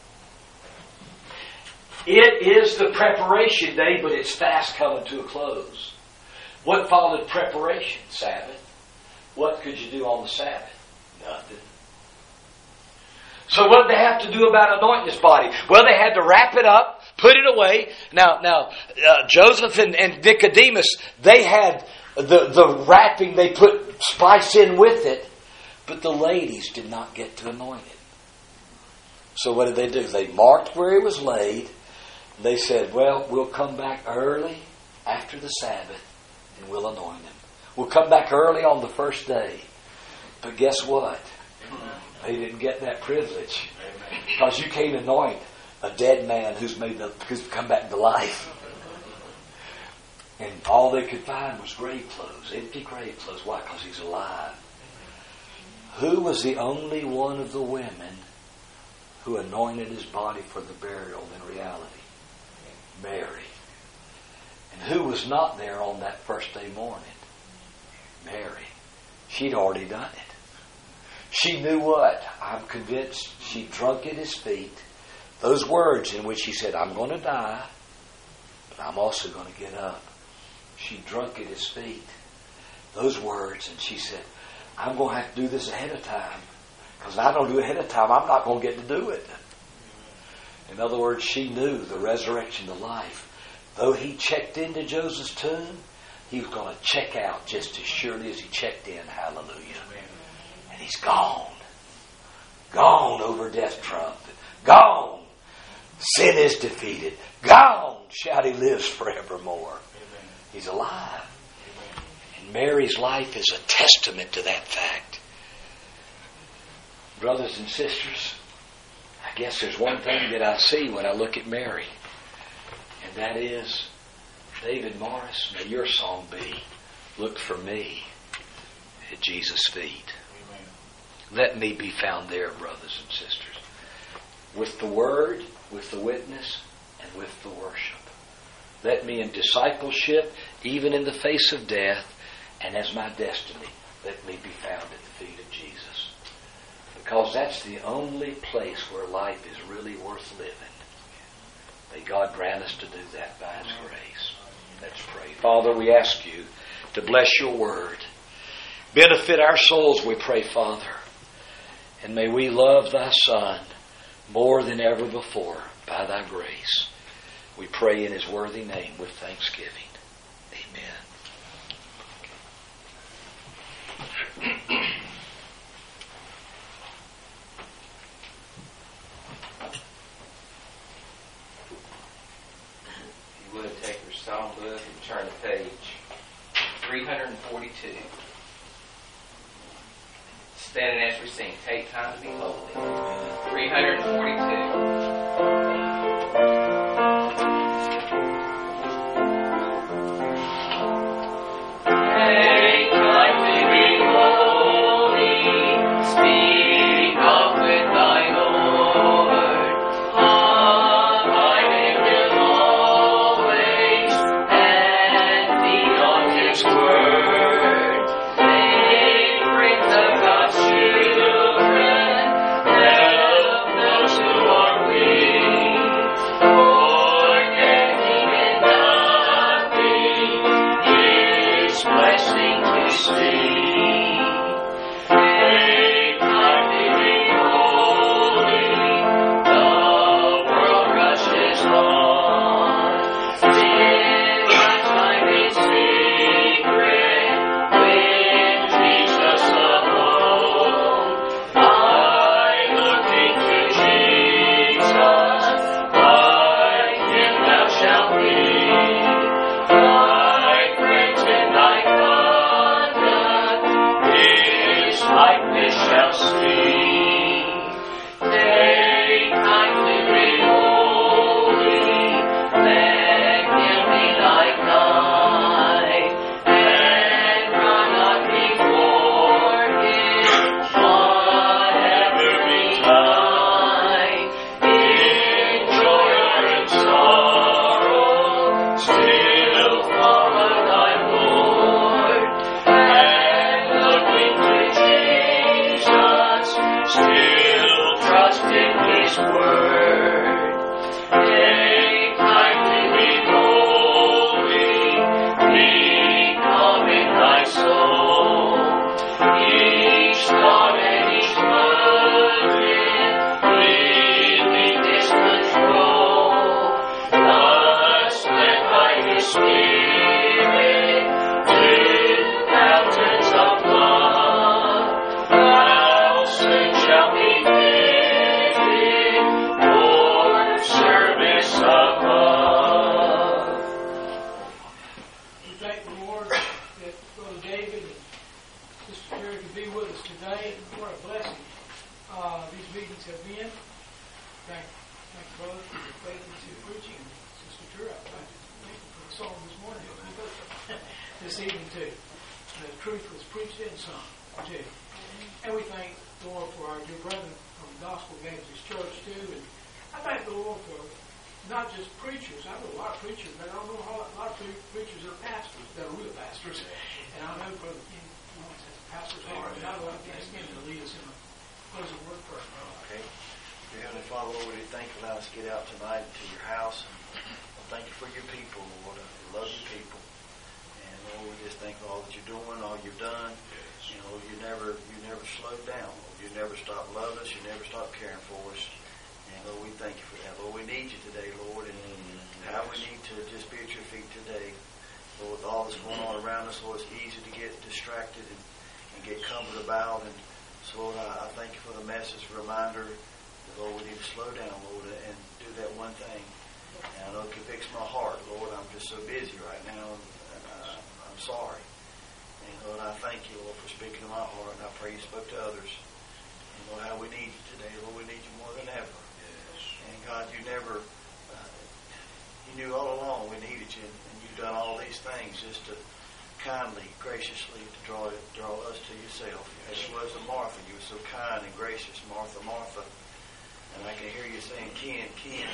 it is the preparation day, but it's fast coming to a close. What followed preparation? Sabbath. What could you do on the Sabbath? So what did they have to do about anointing his body? Well, they had to wrap it up, put it away. Now, now uh, Joseph and, and Nicodemus, they had the, the wrapping, they put spice in with it, but the ladies did not get to anoint it. So what did they do? They marked where it was laid. They said, well, we'll come back early after the Sabbath and we'll anoint him. We'll come back early on the first day. But guess what? They didn't get that privilege. Because you can't anoint a dead man who's made the, who's come back to life. And all they could find was grave clothes, empty grave clothes. Why? Because he's alive. Who was the only one of the women who anointed his body for the burial in reality? Mary. And who was not there on that first day morning? Mary. She'd already done it. She knew what? I'm convinced she drunk at his feet those words in which he said, I'm going to die, but I'm also going to get up. She drunk at his feet those words, and she said, I'm going to have to do this ahead of time. Because if I don't do it ahead of time, I'm not going to get to do it. In other words, she knew the resurrection to life. Though he checked into Joseph's tomb, he was going to check out just as surely as he checked in. Hallelujah. And he's gone. Gone over death trump. Gone. Sin is defeated. Gone. Shout, he lives forevermore. He's alive. And Mary's life is a testament to that fact. Brothers and sisters, I guess there's one thing that I see when I look at Mary. And that is, David Morris, may your song be, look for me at Jesus' feet. Amen. Let me be found there, brothers and sisters. With the word, with the witness, and with the worship. Let me in discipleship, even in the face of death, and as my destiny, let me be found at the feet of Jesus. Because that's the only place where life is really worth living. May God grant us to do that by His grace. Let's pray. Father, we ask you to bless your word. Benefit our souls, we pray, Father. And may we love thy Son more than ever before by thy grace. We pray in his worthy name with thanksgiving. Amen. Would take your psalm book and turn to page three forty-two. Standing as we sing, take time to be holy. three forty-two. Take time to be holy. Speak up with thy Lord. Word, they bring the God's children, help those who are weak. this evening too. The truth was preached and sung too. And we thank the Lord for our dear brethren from Gospel Baptist Church too. And I thank the Lord for not just preachers. I know a lot of preachers, but I don't know how, a lot of preachers that are pastors, that are real pastors. And I know for you know, pastors are, and I would like to ask him to lead us in a closing word prayer. Okay. Dear Heavenly Father, Lord, we thank you for allowing us to get out tonight to your house. And thank you for your people, Lord. I love your people. And Lord, we just thank you for all that you're doing, all you've done. You know, you never you never slowed down. Lord. You never stopped loving us. You never stopped caring for us. And Lord, we thank you for that. Lord, we need you today, Lord, and mm-hmm. how we need to just be at your feet today. Lord, with all that's going on around us, Lord, it's easy to get distracted and, and get cumbered about. And so, Lord, I, I thank you for the message, reminder that, Lord, we need to slow down, Lord, and do that one thing. And I know it convicts my heart, Lord. I'm just so busy right now, and, and I, I'm sorry. And Lord, I thank you, Lord, for speaking to my heart, and I pray you spoke to others. And Lord, how we need you today, Lord, we need you more than ever. And God, you never, uh, you knew all along we needed you, and you've done all these things just to kindly, graciously to draw draw us to yourself. As you was to Martha, you were so kind and gracious, Martha, Martha. And I can hear you saying, Ken, Ken.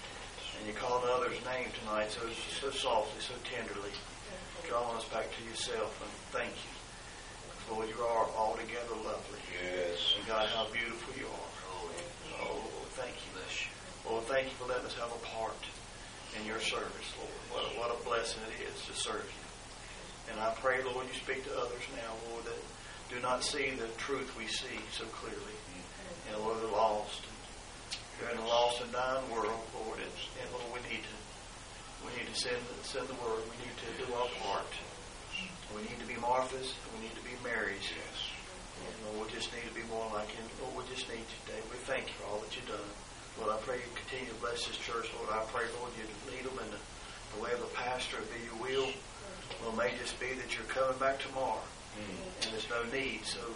And you called others' name tonight so so softly, so tenderly, drawing us back to yourself. And thank you. Lord, you are altogether lovely. Yes. And God, how beautiful you are. Oh, Lord, thank you. Lord, thank you for letting us have a part in your service, Lord. What a, what a blessing it is to serve you. And I pray, Lord, you speak to others now, Lord, that do not see the truth we see so clearly. And Lord, they're lost. They're in a lost and dying world, Lord. And, and Lord, we need to we need to send, send the word. We need to do our part. We need to be Marthas. We need to be Marys. And Lord, we just need to be more like him. Lord, we just need you today. We thank you for all that you've done. Lord, I pray you continue to bless this church. Lord, I pray, Lord, you lead them in the, the way of the pastor, be your will. Lord, may just be that you're coming back tomorrow, mm. and there's no need. So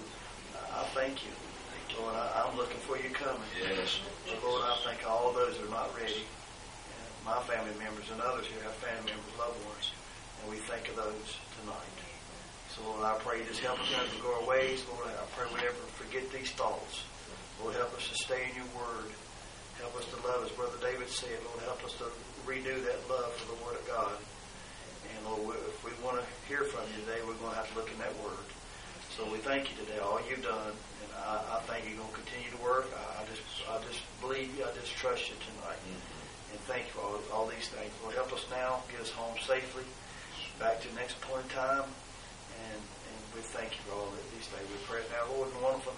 I thank you. Lord, I, I'm looking for you coming. Yes. So, Lord, I thank all those who are not ready, and my family members and others who have family members, loved ones, and we think of those tonight. So, Lord, I pray you just help us as we go our ways. Lord, I pray we never forget these thoughts. Lord, help us to stay in your word. Help us to love, as Brother David said. Lord, help us to renew that love for the Word of God. And Lord, if we want to hear from you today, we're going to have to look in that Word. So we thank you today, all you've done, and I, I think you're going to continue to work. I, I just, I just believe you. I just trust you tonight. Mm-hmm. And thank you for all, all these things. Lord, help us now. Get us home safely, back to the next point in time. And, and we thank you for all these things. We pray it now, Lord, in the wonderful